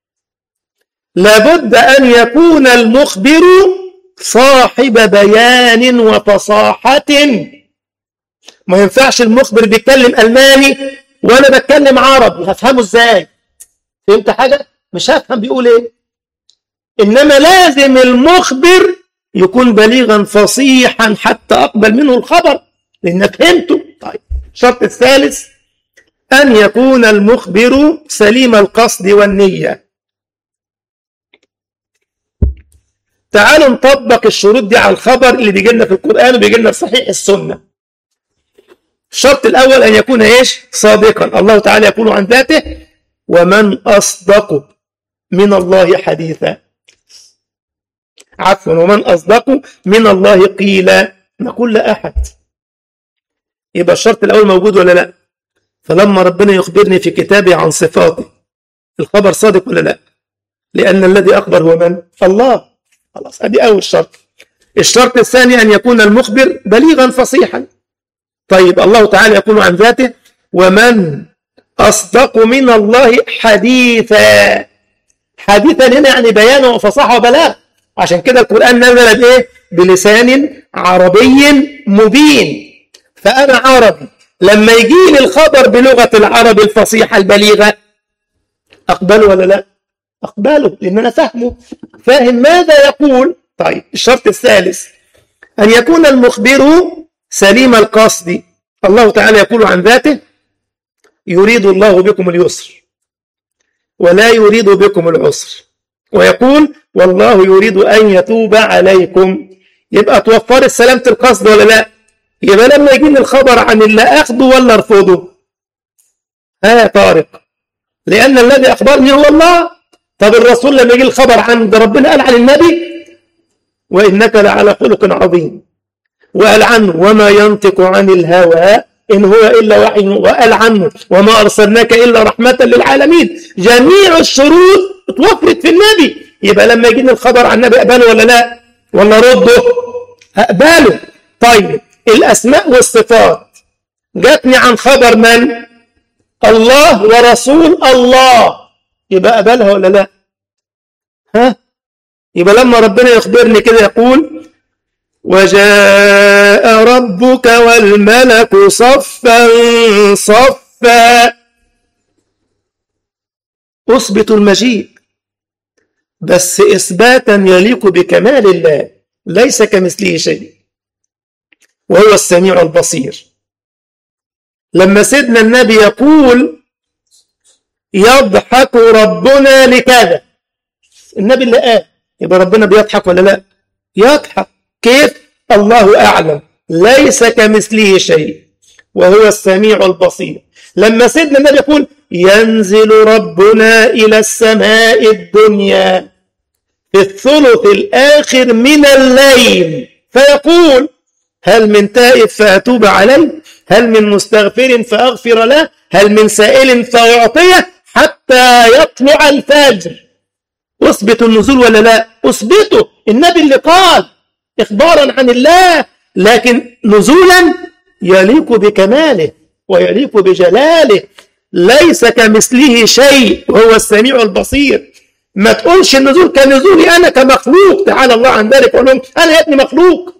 لابد أن يكون المخبر صاحب بيان وفصاحة. ما ينفعش المخبر بيتكلم ألماني وأنا بتكلم عربي، هفهمه إزاي؟ فهمت حاجة؟ مش هفهم بيقول إيه. إنما لازم المخبر يكون بليغا فصيحا حتى أقبل منه الخبر لأن فهمته. طيب الشرط الثالث أن يكون المخبر سليم القصد والنية. تعالوا نطبق الشروط دي على الخبر اللي بيجي لنا في القرآن وبيجي لنا في صحيح السنة. الشرط الأول أن يكون إيش؟ صادقا. الله تعالى يقول عن ذاته ومن أصدق من الله حديثا. عفوا، ومن أصدق من الله قيلا. نقول لا أحد. يبقى الشرط الأول موجود ولا لا؟ فلما ربنا يخبرني في كتابه عن صفاته، الخبر صادق ولا لا؟ لأن الذي أخبر هو من؟ الله. خلاص، هذه أول شرط. الشرط الثاني أن يكون المخبر بليغا فصيحا. طيب الله تعالى يقول عن ذاته ومن أصدق من الله حديثا. حديثا هنا يعني بيان وفصاحة وبلاغ. عشان كده القرآن نزل بإيه؟ بلسان عربي مبين. فأنا عربي، لما يجيني الخبر بلغة العرب الفصيحة البليغة أقبله ولا لا؟ أقبله، لأن أنا فاهم ماذا يقول. طيب الشرط الثالث أن يكون المخبر سليم القصد. الله تعالى يقول عن ذاته يريد الله بكم اليسر ولا يريد بكم العسر، ويقول والله يريد أن يتوب عليكم. يبقى توفر سلامة القصد ولا لا؟ يبقى لما يجيني الخبر عن اللي أخذه ولا أرفضه؟ يا طارق، لأن الذي أخبرني هو الله. طب الرسول لما يجي الخبر عن ربنا قال عن النبي وإنك لعلى خلق عظيم. وقال عنه وما ينطق عن الهوى إن هو إلا وحي، وقال عنه وما أرسلناك إلا رحمة للعالمين. جميع الشروط اتوفرت في النبي. يبقى لما يجيني الخبر عن النبي أقبله ولا لا؟ ولا رده؟ أقبله. طيب الأسماء والصفات جاتني عن خبر من؟ الله ورسول الله، يبقى أقبلها ولا لا؟ ها؟ يبقى لما ربنا يخبرني كده يقول وجاء ربك والملك صفا صفا، أثبت المجيء بس إثباتا يليق بكمال الله، ليس كمثله شيء وهو السميع البصير. لما سيدنا النبي يقول يضحك ربنا لكذا، النبي اللي قال، يبقى ربنا بيضحك ولا لا؟ يضحك. كيف؟ الله أعلم، ليس كمثله شيء وهو السميع البصير. لما سيدنا النبي يقول ينزل ربنا إلى السماء الدنيا في الثلث الآخر من الليل فيقول هل من تائب فأتوب عليه، هل من مستغفر فأغفر له، هل من سائل فأعطيه حتى يطلع الفجر. أثبت النزول ولا لا؟ أثبته، النبي اللي قال إخبارا عن الله، لكن نزولا يليق بكماله ويليق بجلاله، ليس كمثله شيء وهو السميع البصير. ما تقولش النزول كنزولي أنا كمخلوق، تعالى الله عن ذلك وقال لهم أنا يا ابني مخلوق.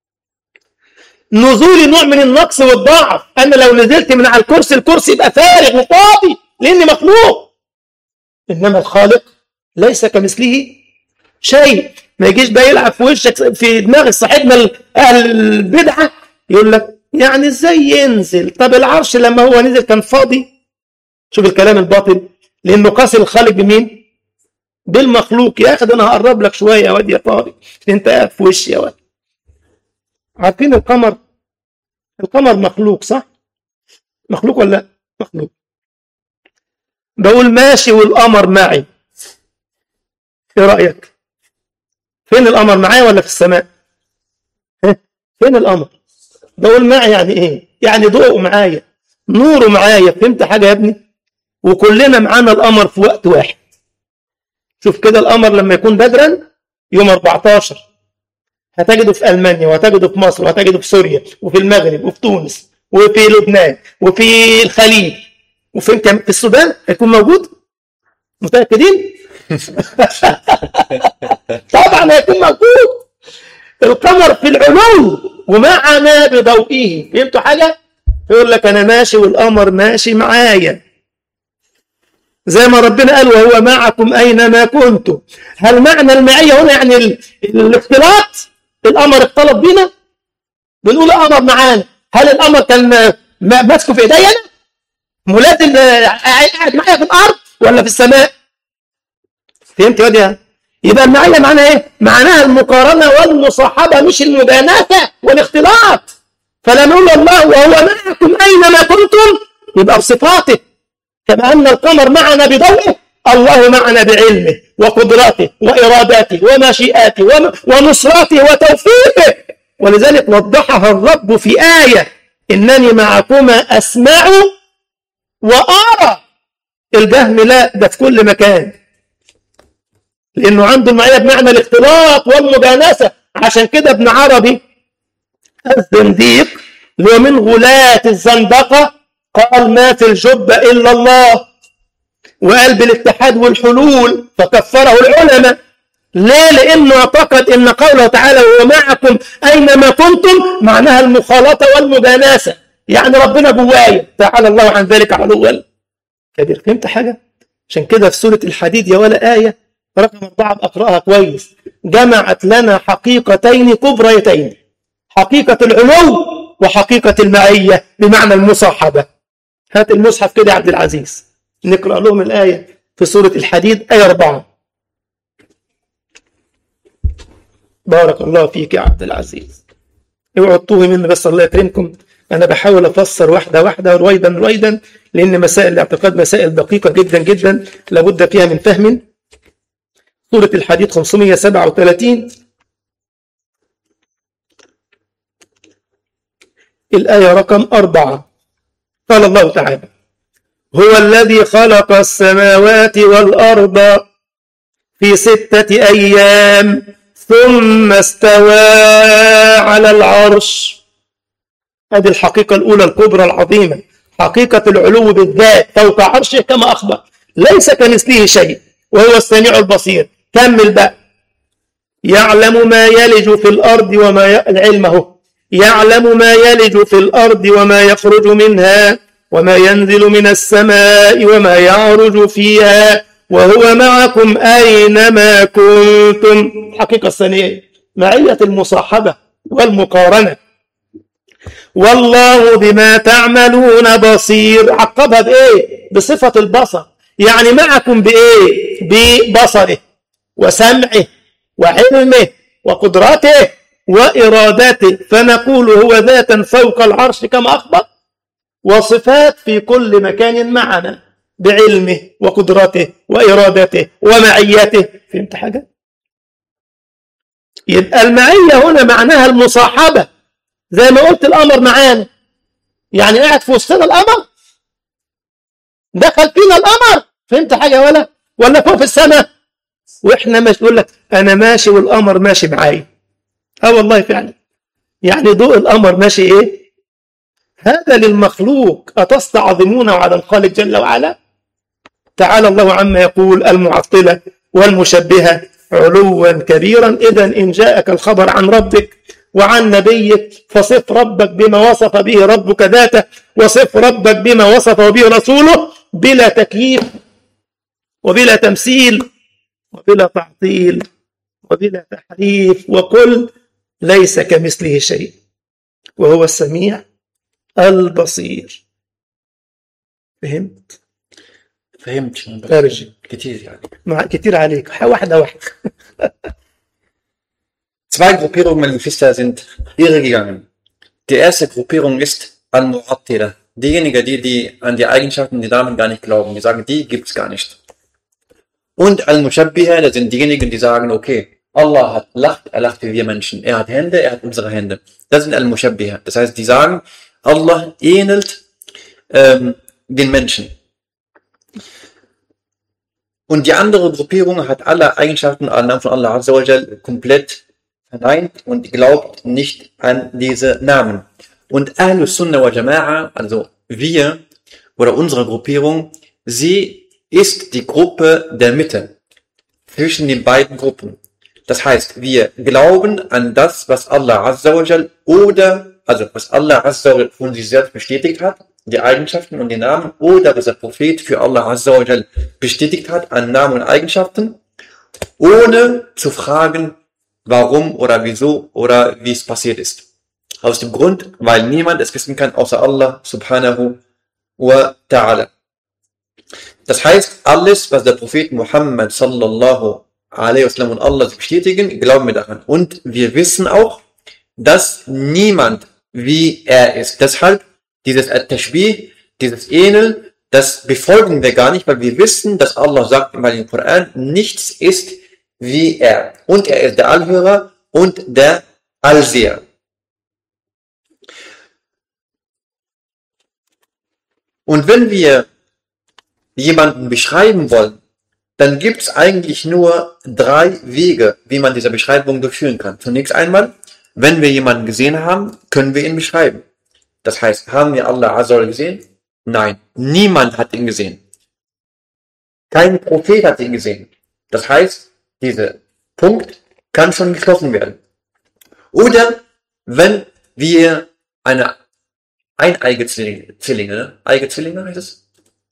نزولي نوع من النقص والضعف، أنا لو نزلت من على الكرسي يبقى فارغ وفاضي لأني مخلوق. إنما الخالق ليس كمثله شيء. ما يجيش بقى يلعب في وشك في دماغ صاحبنا أهل البدعة يقول لك يعني إزاي ينزل؟ طب العرش لما هو نزل كان فاضي. شوف الكلام الباطل، لأنه قاسي الخالق بمين؟ بالمخلوق. يا أخي ده أنا هقرب لك شوية يا واد يا طارق، أنت قاعد في وشي يا واد. عارفين القمر؟ القمر مخلوق صح؟ مخلوق ولا لا؟ مخلوق. بقول ماشي والقمر معي، ايه رأيك؟ فين القمر، معايا ولا في السماء؟ فين القمر؟ بقول معي يعني ايه؟ يعني ضوءه معايا، نوره معايا. فهمت حاجة يا ابني؟ وكلنا معانا القمر في وقت واحد. شوف كده القمر لما يكون بدرا يوم 14 هتجده في ألمانيا، وهتجده في مصر، وهتجده في سوريا، وفي المغرب، وفي تونس، وفي لبنان، وفي الخليج، وفي في السودان هيكون موجود. متأكدين؟ طبعا هيكون موجود. القمر في العلو ومعنا بضوئه. فهمتوا حاجة؟ يقول لك أنا ماشي والقمر ماشي معايا، زي ما ربنا قال وهو معكم أينما كنتم. هل معنى المعية هنا يعني الاختلاط؟ القمر اختلط بينا؟ بنقول القمر معانا. هل القمر كان ماسكه في ايديا انا؟ ملازم قاعد معايا في الارض ولا في السماء؟ فهمت يا واد؟ يبقى المعية معناها ايه؟ معناها المقارنة والمصاحبة مش المجانسة والاختلاط. فلما نقول الله وهو معكم أينما كنتم يبقى بصفاته، كما أن القمر معنا بضوئه، الله معنا بعلمه وقدرته وإرادته ومشيئته ونصرته وتوفيقه. ولذلك وضحها الرب في آية إنني معكما أسمع وأرى. الجهم لا، ده في كل مكان، لأنه عنده المعية بمعنى الاختلاط والمجانسة. عشان كده ابن عربي الزنديق اللي هو من غلاة الزندقة قال ما في الجبة إلا الله، وقال بالاتحاد والحلول فكفره العلماء. ليه؟ لأنه اعتقد أن قوله تعالى ومعكم أينما كنتم معناها المخالطة والمجانسة، يعني ربنا جوايا تعالى الله عن ذلك علوا كبير. فهمت حاجة؟ عشان كده في سورة الحديد يا ولا آية رقم 4 أقرأها كويس، جمعت لنا حقيقتين كبريتين، حقيقة العلو وحقيقة المعية بمعنى المصاحبة. هات المصحف كده يا عبد العزيز نقرأ لهم الآية في سورة الحديد آية 4. بارك الله فيك يا عبد العزيز. اوعوا تطوه مني بس الله يكرمكم، أنا بحاول أفسر واحدة واحدة رويدا لأن مسائل الاعتقاد مسائل دقيقة جدا جدا لابد فيها من فهم. سورة الحديد 537 الآية رقم 4. قال الله تعالى: هو الذي خلق السماوات والأرض في 6 أيام ثم استوى على العرش. هذه الحقيقة الأولى الكبرى العظيمة، حقيقة العلو بالذات فوق عرشه كما أخبر، ليس كمثله شيء وهو السميع البصير. كمل بقى: يعلم ما يلج في الأرض وما علمه، يعلم ما يلج في الأرض وما يخرج منها وما ينزل من السماء وما يعرج فيها وهو معكم أينما كنتم. الحقيقة الثانية معية المصاحبة والمقارنة. والله بما تعملون بصير. عقبها بإيه؟ بصفة البصر، يعني معكم بإيه؟ ببصره وسمعه وعلمه وقدرته وإرادته. فنقول هو ذاتا فوق العرش كما أخبر، وصفات في كل مكان معنا بعلمه وقدرته وإرادته ومعيته. فهمت حاجة؟ يبقى المعية هنا معناها المصاحبة، زي ما قلت الأمر معانا، يعني قاعد في وسطنا الأمر، دخل فينا الأمر. فهمت حاجة ولا فوق في السماء وإحنا ماشي؟ يقول لك أنا ماشي والأمر ماشي معايا. والله فعلا، يعني ضوء الأمر ماشي إيه؟ هذا للمخلوق، أتستعظمون على الخالق جل وعلا؟ تعالى الله عما يقول المعطلة والمشبهة علوا كبيرا. إذا إن جاءك الخبر عن ربك وعن نبيك فصف ربك بما وصف به ربك ذاته، وصف ربك بما وصفه به رسوله، بلا تكييف وبلا تمثيل وبلا تعطيل وبلا تحريف، وقل ليس كمثله شيء وهو السميع البصير. فهمت؟ فهمت كتير يعني. كتير عليك، واحدة. Zwei Gruppierungen, meine Geschwister, sind irregegangen. Die erste Gruppierung ist Al-Mu'attila. Diejenigen, die an die Eigenschaften der Namen gar nicht glauben. Die sagen, die gibt's gar nicht. Und Al-Mushabbiha, das sind diejenigen, die sagen, okay, Allah lacht, er lacht wie wir Menschen. Er hat Hände, er hat unsere Hände. Das sind Al-Mushabbiha. Das heißt, die sagen, Allah ähnelt den Menschen. Und die andere Gruppierung hat alle Eigenschaften von Allah Azza wa Jal komplett verneint und glaubt nicht an diese Namen. Und Ahlus Sunnah wa Jama'a, also wir oder unsere Gruppierung, sie ist die Gruppe der Mitte zwischen den beiden Gruppen. Das heißt, wir glauben an das, was Allah Azza wa Jal was Allah Azza wa Jal von sich selbst bestätigt hat, die Eigenschaften und die Namen, oder was der Prophet für Allah Azza wa Jal bestätigt hat an Namen und Eigenschaften, ohne zu fragen, warum oder wieso oder wie es passiert ist. Aus dem Grund, weil niemand es wissen kann, außer Allah subhanahu wa ta'ala. Das heißt, alles, was der Prophet Muhammad sallallahu alaihi wasallam und Allah bestätigen, glauben wir daran. Und wir wissen auch, dass niemand wie er ist. Deshalb dieses At-Tashbih, dieses Ähneln, das befolgen wir gar nicht, weil wir wissen, dass Allah sagt im Koran, nichts ist wie er. Und er ist der Allhörer und der Allseher. Und wenn wir jemanden beschreiben wollen, dann gibt es eigentlich nur 3 Wege, wie man diese Beschreibung durchführen kann. Zunächst einmal, wenn wir jemanden gesehen haben, können wir ihn beschreiben. Das heißt, haben wir Allah Azza wa Jalla gesehen? Nein, niemand hat ihn gesehen. Kein Prophet hat ihn gesehen. Das heißt, dieser Punkt kann schon geschlossen werden. Oder wenn wir eine eineige Zwillinge, heißt es?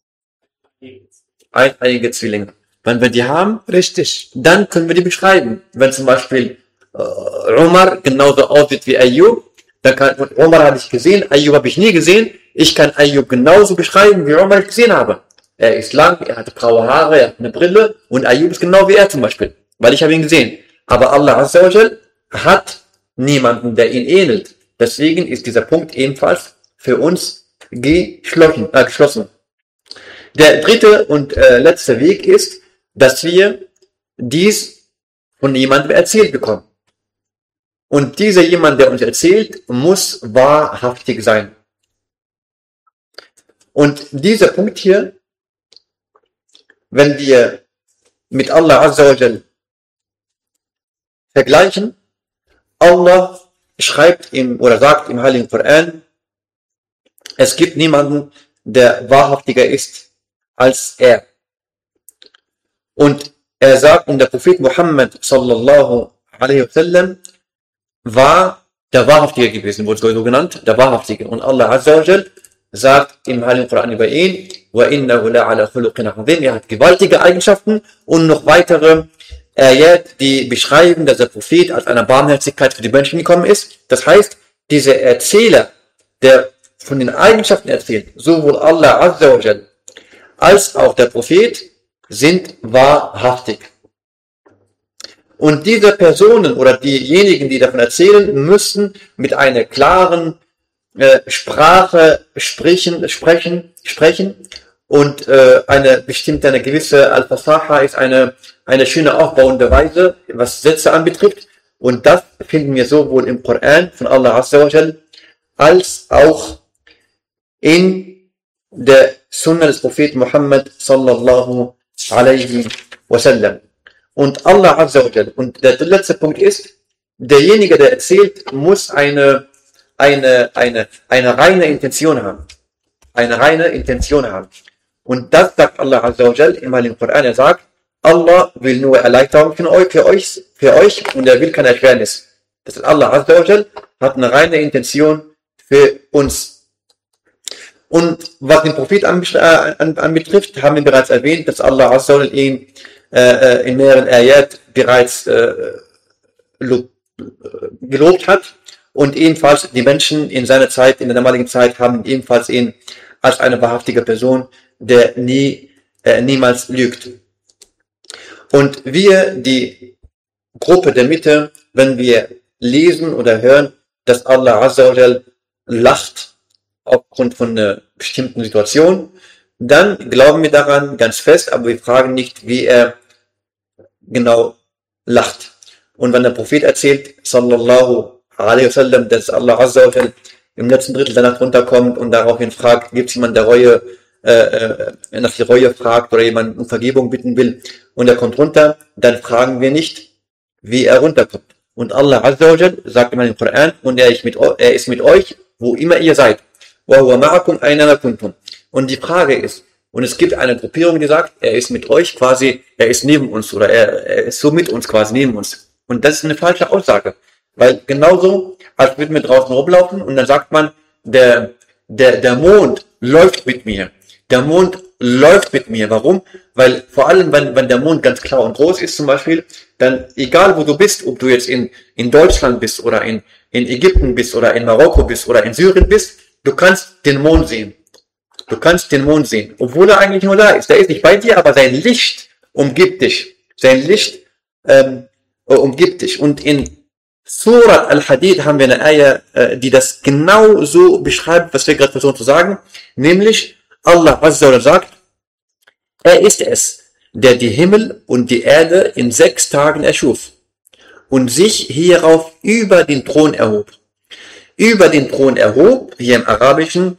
Eineige Zwillinge. Wenn wir die haben, Richtig, dann können wir die beschreiben. Wenn zum Beispiel Umar genauso aussieht wie Ayyub, dann kann Umar habe ich gesehen, Ayyub habe ich nie gesehen. Ich kann Ayyub genauso beschreiben, wie Umar ich gesehen habe. Er ist lang, er hat graue Haare, er hat eine Brille und Ayyub ist genau wie er zum Beispiel, weil ich habe ihn gesehen. Aber Allah Azza wa Jal hat niemanden, der ihn ähnelt. Deswegen ist dieser Punkt ebenfalls für uns geschlossen. Der dritte und letzte Weg ist, dass wir dies von jemandem erzählt bekommen. Und dieser jemand, der uns erzählt, muss wahrhaftig sein. Und dieser Punkt hier, wenn wir mit Allah Azza wa Jal vergleichen, Allah schreibt oder sagt im Heiligen Koran, es gibt niemanden, der wahrhaftiger ist als er. Und er sagt, und der Prophet Muhammad sallallahu alaihi wasallam war der Wahrhaftige gewesen, wurde so genannt, der Wahrhaftige. Und Allah Azza wa Jal sagt im Heiligen Koran über ihn, وَإِنَّهُ لَعَلَى خُلُقٍ عَظِيمٍ. Er hat gewaltige Eigenschaften und noch weitere Ayat, die beschreiben, dass der Prophet als eine Barmherzigkeit für die Menschen gekommen ist. Das heißt, dieser Erzähler, der von den Eigenschaften erzählt, sowohl Allah Azza wa Jal als auch der Prophet, sind wahrhaftig. Und diese Personen oder diejenigen, die davon erzählen, müssen mit einer klaren Sprache sprechen und eine gewisse Al-Fasaha ist eine schöne aufbauende Weise, was Sätze anbetrifft. Und das finden wir sowohl im Koran von Allah Azza wa Jal als auch in der Sunna des Propheten Muhammad sallallahu alaihi wasallam. Und Allah Azza wa Jal. Und der letzte Punkt ist, derjenige, der erzählt, muss eine reine Intention haben. Eine reine Intention haben. Und das sagt Allah Azza wa Jal im Heiligen Koran. Er sagt, Allah will nur Erleichterung für euch und er will keine Erschwernis. Das heißt, Allah Azza wa Jal hat eine reine Intention für uns. Und was den Prophet anbetrifft, haben wir bereits erwähnt, dass Allah Azza wa Jal ihn in mehreren Ayat bereits gelobt hat. Und ebenfalls die Menschen in seiner Zeit, in der damaligen Zeit, haben ebenfalls ihn als eine wahrhaftige Person, der niemals lügt. Und wir, die Gruppe der Mitte, wenn wir lesen oder hören, dass Allah Azza wa Jal lacht aufgrund von einer bestimmten Situation, dann glauben wir daran ganz fest, aber wir fragen nicht, wie er genau lacht. Und wenn der Prophet erzählt, sallallahu alaihi wasallam, dass Allah Azza wa Jal im letzten Drittel der Nacht runterkommt und daraufhin fragt, gibt es jemand, der nach die Reue fragt oder jemand um Vergebung bitten will und er kommt runter, dann fragen wir nicht, wie er runterkommt. Und Allah Azza wa Jal sagt immer im Koran, und er ist mit euch, wo immer ihr seid. Und die Frage ist, und es gibt eine Gruppierung, die sagt, er ist mit euch quasi, er ist neben uns oder er ist so mit uns quasi neben uns. Und das ist eine falsche Aussage. Weil genauso, als würden wir draußen rumlaufen und dann sagt man, der Mond läuft mit mir. Der Mond läuft mit mir. Warum? Weil vor allem, wenn der Mond ganz klar und groß ist zum Beispiel, dann egal wo du bist, ob du jetzt in Deutschland bist oder in Ägypten bist oder in Marokko bist oder in Syrien bist, du kannst den Mond sehen. Du kannst den Mond sehen, obwohl er eigentlich nur da ist. Der ist nicht bei dir, aber sein Licht umgibt dich. Sein Licht umgibt dich. Und in Surat Al-Hadid haben wir eine Ayah, die das genau so beschreibt, was wir gerade versuchen zu sagen. Nämlich, Allah Azza wa Jalla sagt, er ist es, der die Himmel und die Erde in 6 Tagen erschuf und sich hierauf über den Thron erhob. Über den Thron erhob, hier im Arabischen,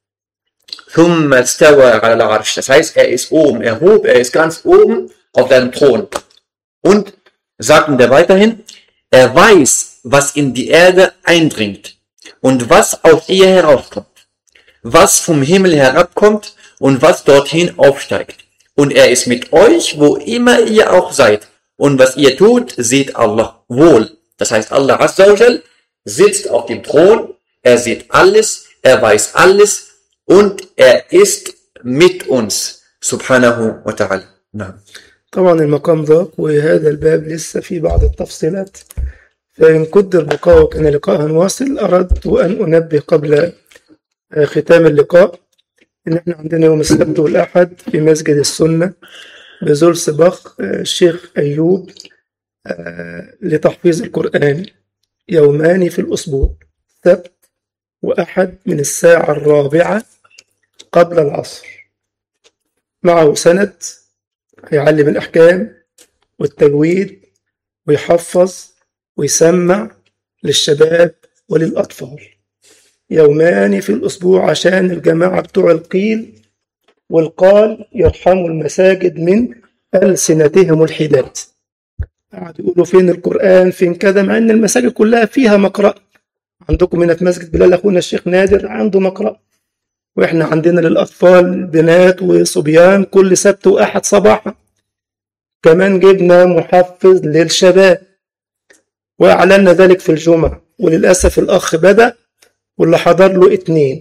das heißt, er ist oben, er ist ganz oben auf seinem Thron. Und sagten wir weiterhin, er weiß, was in die Erde eindringt und was aus ihr herauskommt, was vom Himmel herabkommt und was dorthin aufsteigt. Und er ist mit euch, wo immer ihr auch seid. Und was ihr tut, seht Allah wohl. Das heißt, Allah Azza wa Jal sitzt auf dem Thron, er sieht alles, er weiß alles und er ist mit uns. Subhanahu wa ta'ala. طبعا المقام ضاق وهذا الباب لسه في بعض التفصيلات، فإن قدر بقاء وكان لقاء واصل، أردت أن أنبه قبل ختام اللقاء إن احنا عندنا يوم السبت والأحد في مسجد السنة بزولسباخ الشيخ أيوب لتحفيظ القرآن، يومان في الأسبوع، سبت وأحد من الساعة 4 قبل العصر. معه سند هيعلم الأحكام والتجويد ويحفظ ويسمع للشباب وللأطفال، يومان في الأسبوع عشان الجماعة بتوع القيل والقال يرحموا المساجد من ألسنتهم الحداد. قعدوا يقولوا فين القرآن فين كذا، مع أن المساجد كلها فيها مقرأ. عندكم هنا في مسجد بلال أخونا الشيخ نادر عنده مقرأ، وإحنا عندنا للأطفال بنات وصبيان كل سبت وأحد صباحا. كمان جبنا محفز للشباب وأعلنا ذلك في الجمعة، وللأسف الأخ بدأ واللي حضر له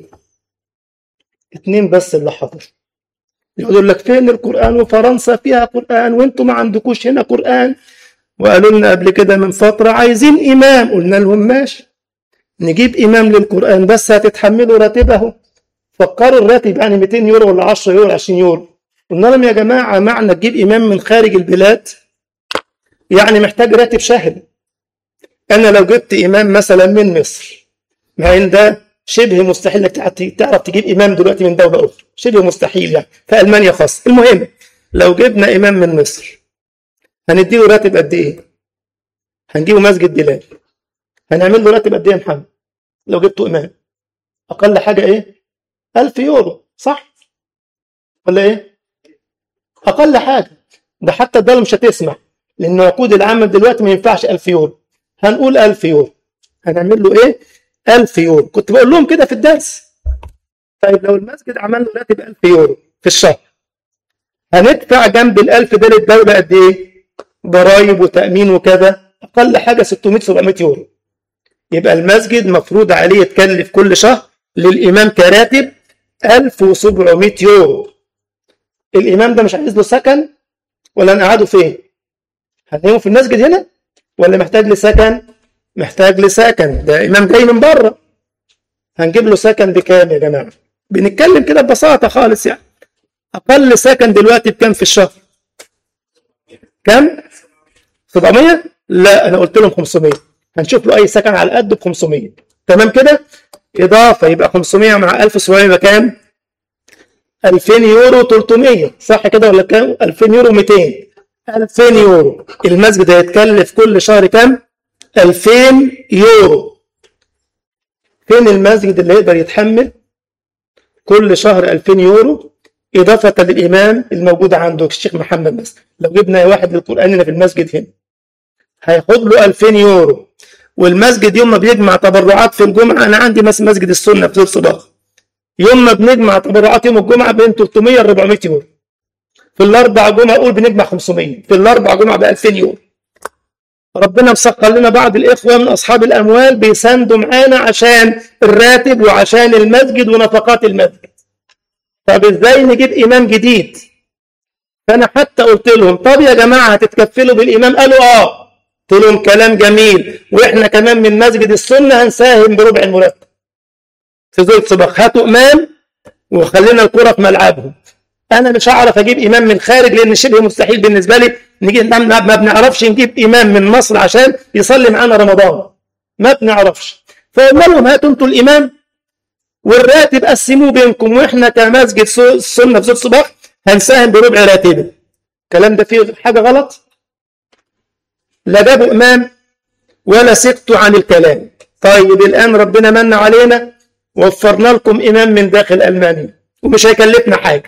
اتنين بس اللي حضر. يقول لك فين القرآن وفرنسا فيها قرآن وانتم ما عندكوش هنا قرآن. وقالوا لنا قبل كده من فترة عايزين إمام، قلنا لهم ماشي نجيب إمام للقرآن بس هتتحملوا راتبه. فكروا الراتب يعني 200 يورو ولا 10 يورو 20 يورو. قلنا لهم يا جماعة معنى تجيب إمام من خارج البلاد يعني محتاج راتب شهري. أنا لو جبت إمام مثلا من مصر، مع إن ده شبه مستحيل انك تعرف تجيب إمام دلوقتي من دولة أخرى، شبه مستحيل يعني، في ألمانيا خاصة. المهم لو جبنا إمام من مصر هنديله راتب قد إيه؟ هنجيبه مسجد بلال هنعمل له راتب قد إيه يا محمد؟ لو جبته إمام أقل حاجة إيه؟ 1000 يورو، صح؟ ولا إيه؟ أقل حاجة. ده حتى الدولة مش هتسمع، لأن عقود العمل دلوقتي ما ينفعش 1000 يورو. هنقول 1000 يورو. هنعمل له إيه؟ 1000 يورو. كنت بقول لهم كده في الدرس. طيب لو المسجد عمل له راتب 1000 يورو في الشهر، هندفع جنب ال1000 ده للدولة قد إيه؟ ضرايب وتأمين وكذا، أقل حاجة 600-700 يورو. يبقى المسجد مفروض عليه يتكلف كل شهر للإمام كراتب 1700 يورو. الإمام ده مش عايز له سكن ولا نقعده فين؟ هننيمه في المسجد هنا ولا محتاج لسكن؟ محتاج لسكن، ده إمام جاي من بره. هنجيب له سكن بكام يا جماعة؟ بنتكلم كده ببساطة خالص يعني. أقل سكن دلوقتي بكام في الشهر؟ كم؟ 700؟ لا أنا قلت لهم 500. هنشوف له أي سكن على قده ب 500. تمام كده؟ إضافة يبقى 500 مع 1700 يبقى كام؟ 2000 يورو 300، صح كده ولا كام؟ 2000 يورو 200. 2000 يورو. المسجد هيتكلف كل شهر كام؟ 2000 يورو. فين المسجد اللي يقدر يتحمل كل شهر 2000 يورو إضافة للإمام الموجود عنده الشيخ محمد؟ بس لو جبنا واحد للقرآن هنا في المسجد هنا هياخد له 2000 يورو. والمسجد يوم ما بيجمع تبرعات في الجمعة، أنا عندي مسجد السنة في صباح، يوم ما بنجمع تبرعات يوم الجمعة بين 300 ل 400 يورو. في الأربع جمعة أقول بنجمع 500، في الأربع جمعة ب 2000 يورو. ربنا مسخر لنا بعض الإخوة من أصحاب الأموال بيساندوا معانا عشان الراتب وعشان المسجد ونفقات المسجد. طب إزاي نجيب إمام جديد؟ فأنا حتى قلت لهم طب يا جماعة هتتكفلوا بالإمام؟ قالوا قلت لهم كلام جميل، وإحنا كمان من مسجد السنة هنساهم بربع المرتب في ذو الصباح. هاتوا إمام وخلينا الكرة في ملعبهم. أنا مش هعرف أجيب إمام من خارج لأن شبه مستحيل بالنسبة لي. ما بنعرفش نجيب إمام من مصر عشان يصلي معانا رمضان، ما بنعرفش. فقلنا لهم هاتوا أنتوا الإمام والراتب قسموه بينكم، وإحنا كمسجد السنة في ذو الصباح هنساهم بربع راتبه. الكلام ده فيه حاجة غلط؟ لا جابوا إمام ولا سكتوا عن الكلام. طيب الآن ربنا من علينا وفرنا لكم إمام من داخل ألمانيا ومش هيكلفنا حاجة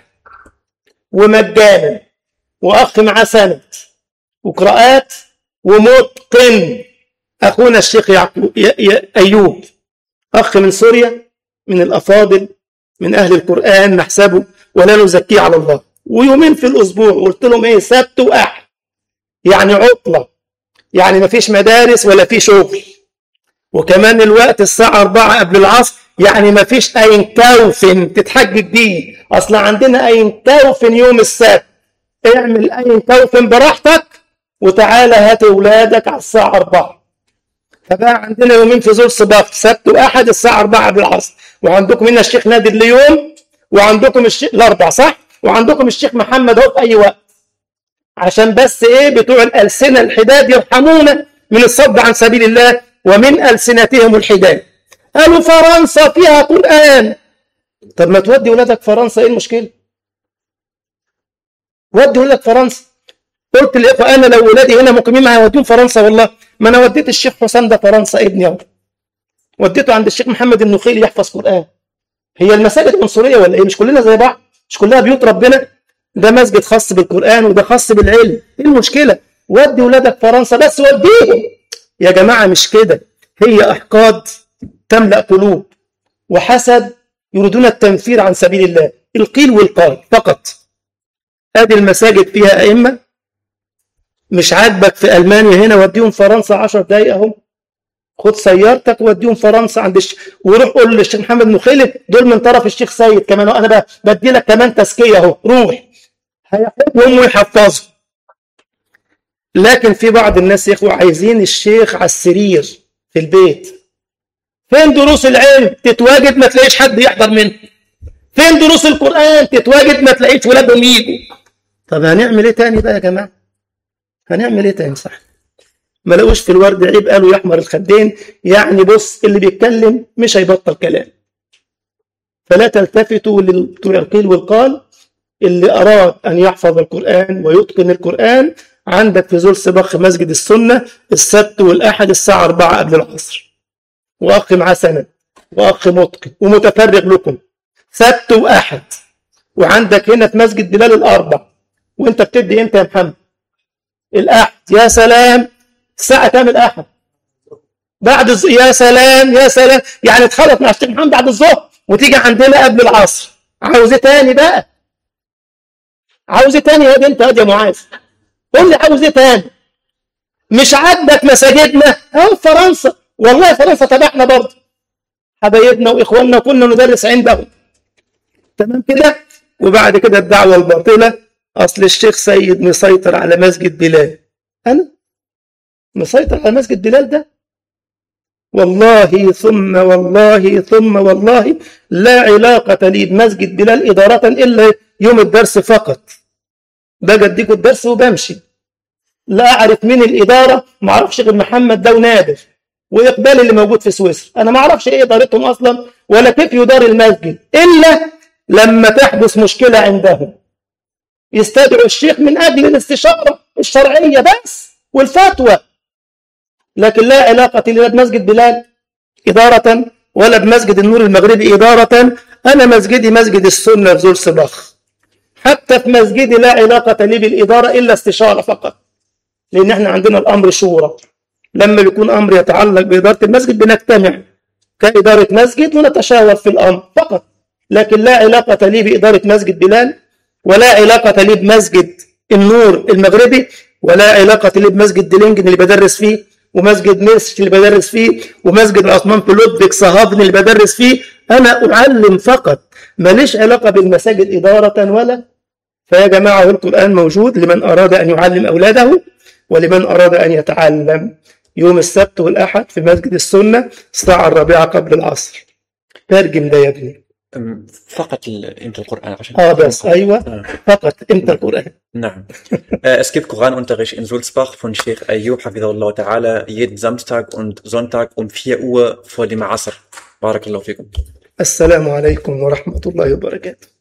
ومجانا، وأخ معاه سند وقراءات ومتقن، أخونا الشيخ أيوب، أخ من سوريا من الأفاضل من أهل القرآن نحسبه ولا نزكيه على الله. ويومين في الأسبوع قلت لهم إيه؟ سبت وأحد، يعني عطلة، يعني ما فيش مدارس ولا في شغل. وكمان الوقت الساعة 4 قبل العصر، يعني ما فيش أي كوفن تتحجج بيه. أصلا عندنا أي كوفن يوم السبت، اعمل أي كوفن براحتك وتعالى هات أولادك على الساعة 4. فبقى عندنا يومين في ذو الصباح، سبت وأحد الساعة 4 قبل العصر. وعندكم هنا الشيخ نادر اليوم، وعندكم الشيخ الأربع، صح؟ وعندكم الشيخ محمد هو في أي وقت، عشان بس إيه بتوع الألسنة الحداد يرحمونا من الصد عن سبيل الله ومن ألسنتهم الحداد. قالوا فرنسا فيها قرآن. طب ما تودي ولادك فرنسا، إيه المشكلة؟ ودي ولادك فرنسا. قلت للإخوة أنا لو ولادي هنا مقيمين معايا أوديهم فرنسا، والله ما أنا وديت الشيخ حسام ده فرنسا ابني أهو، وديته عند الشيخ محمد النخيل يحفظ قرآن. هي المساجد عنصرية ولا إيه؟ مش كلنا زي بعض؟ مش كلها بيوت ربنا؟ ده مسجد خاص بالقرآن وده خاص بالعلم، إيه المشكلة؟ ودي ولادك فرنسا بس وديهم. يا جماعة مش كده، هي أحقاد تملأ قلوب وحسد يريدون التنفير عن سبيل الله، القيل والقال فقط. هذه المساجد فيها أئمة، مش عاجبك في ألمانيا هنا وديهم فرنسا 10 دقايق أهو، خد سيارتك وديهم فرنسا عند وروح قول للشيخ محمد مخيلف دول من طرف الشيخ سيد كمان، أنا بدي لك كمان تزكية أهو، روح هيحبهم ويحفظهم. لكن في بعض الناس يا إخوة عايزين الشيخ على السرير في البيت. فين دروس العلم؟ تتواجد ما تلاقيش حد يحضر منه. فين دروس القرآن؟ تتواجد ما تلاقيش ولادهم يجوا. طب هنعمل ايه تاني بقى يا جماعة؟ هنعمل ايه تاني؟ صح، ما لقوش في الورد عيب قالوا يحمر الخدين، يعني بص اللي بيتكلم مش هيبطل كلام. فلا تلتفتوا للقيل والقال. اللي أراد أن يحفظ القرآن ويتقن القرآن عندك في زولسبخ مسجد السنة السبت والأحد الساعة 4 قبل العصر، وأخ معاه سند وأخ متقن ومتفرغ لكم سبت وأحد. وعندك هنا في مسجد بلال الأربع. وأنت بتدي إمتى يا محمد؟ الأحد. يا سلام، الساعة كام الأحد؟ بعد يا سلام يا سلام، يعني تخلط مع الشيخ محمد بعد الظهر وتيجي عندنا قبل العصر. عاوز ايه تاني بقى؟ عاوز ايه تاني يا بنت يا معاذ؟ قول لي عاوز ايه تاني؟ مش عاجبك مساجدنا؟ اهو فرنسا، والله فرنسا تبعنا برضه، حبايبنا واخواننا كنا ندرس عندهم. تمام كده؟ وبعد كده الدعوه الباطله، اصل الشيخ سيد مسيطر على مسجد بلال. انا مسيطر على مسجد بلال ده؟ والله ثم والله ثم والله لا علاقة لي بمسجد بلال إدارة إلا يوم الدرس فقط. باجي أديكم الدرس وبمشي، لا أعرف مين الإدارة، ما أعرفش غير محمد ده ونادر وإقبال اللي موجود في سويسرا. أنا ما أعرفش إيه إدارتهم أصلا ولا كيف يدار المسجد، إلا لما تحدث مشكلة عندهم يستدعوا الشيخ من أجل الاستشارة الشرعية بس والفتوى. لكن لا علاقة لي بمسجد بلال إدارة ولا بمسجد النور المغربي إدارة. أنا مسجدي مسجد السنة في زولسبخ. حتى في مسجدي لا علاقة لي بالإدارة إلا استشارة فقط، لأن احنا عندنا الأمر شورى. لما يكون أمر يتعلق بإدارة المسجد بنجتمع كإدارة مسجد ونتشاور في الأمر فقط. لكن لا علاقة لي بإدارة مسجد بلال، ولا علاقة لي بمسجد النور المغربي، ولا علاقة لي بمسجد ديلينجن اللي بدرس فيه، ومسجد نيرش اللي بدرس فيه، ومسجد عثمان في لودفيك صهافن اللي بدرس فيه. أنا أعلم فقط، ماليش علاقة بالمساجد إدارة ولا. فيا جماعة القرآن موجود لمن أراد أن يعلم أولاده ولمن أراد أن يتعلم. يوم السبت والأحد في مسجد السنة الساعة 4 قبل العصر. ترجم ده يا ابني. فقط قيمة القرآن عشان بس أيوة فقط قيمة القرآن. نعم. Es gibt Koranunterricht in Sulzbach von Sheikh Ayyub Hafidhahullah Ta'ala jeden Samstag und Sonntag um 4 Uhr vor dem Asr. Barakallahu fikum. السلام عليكم ورحمة الله وبركاته.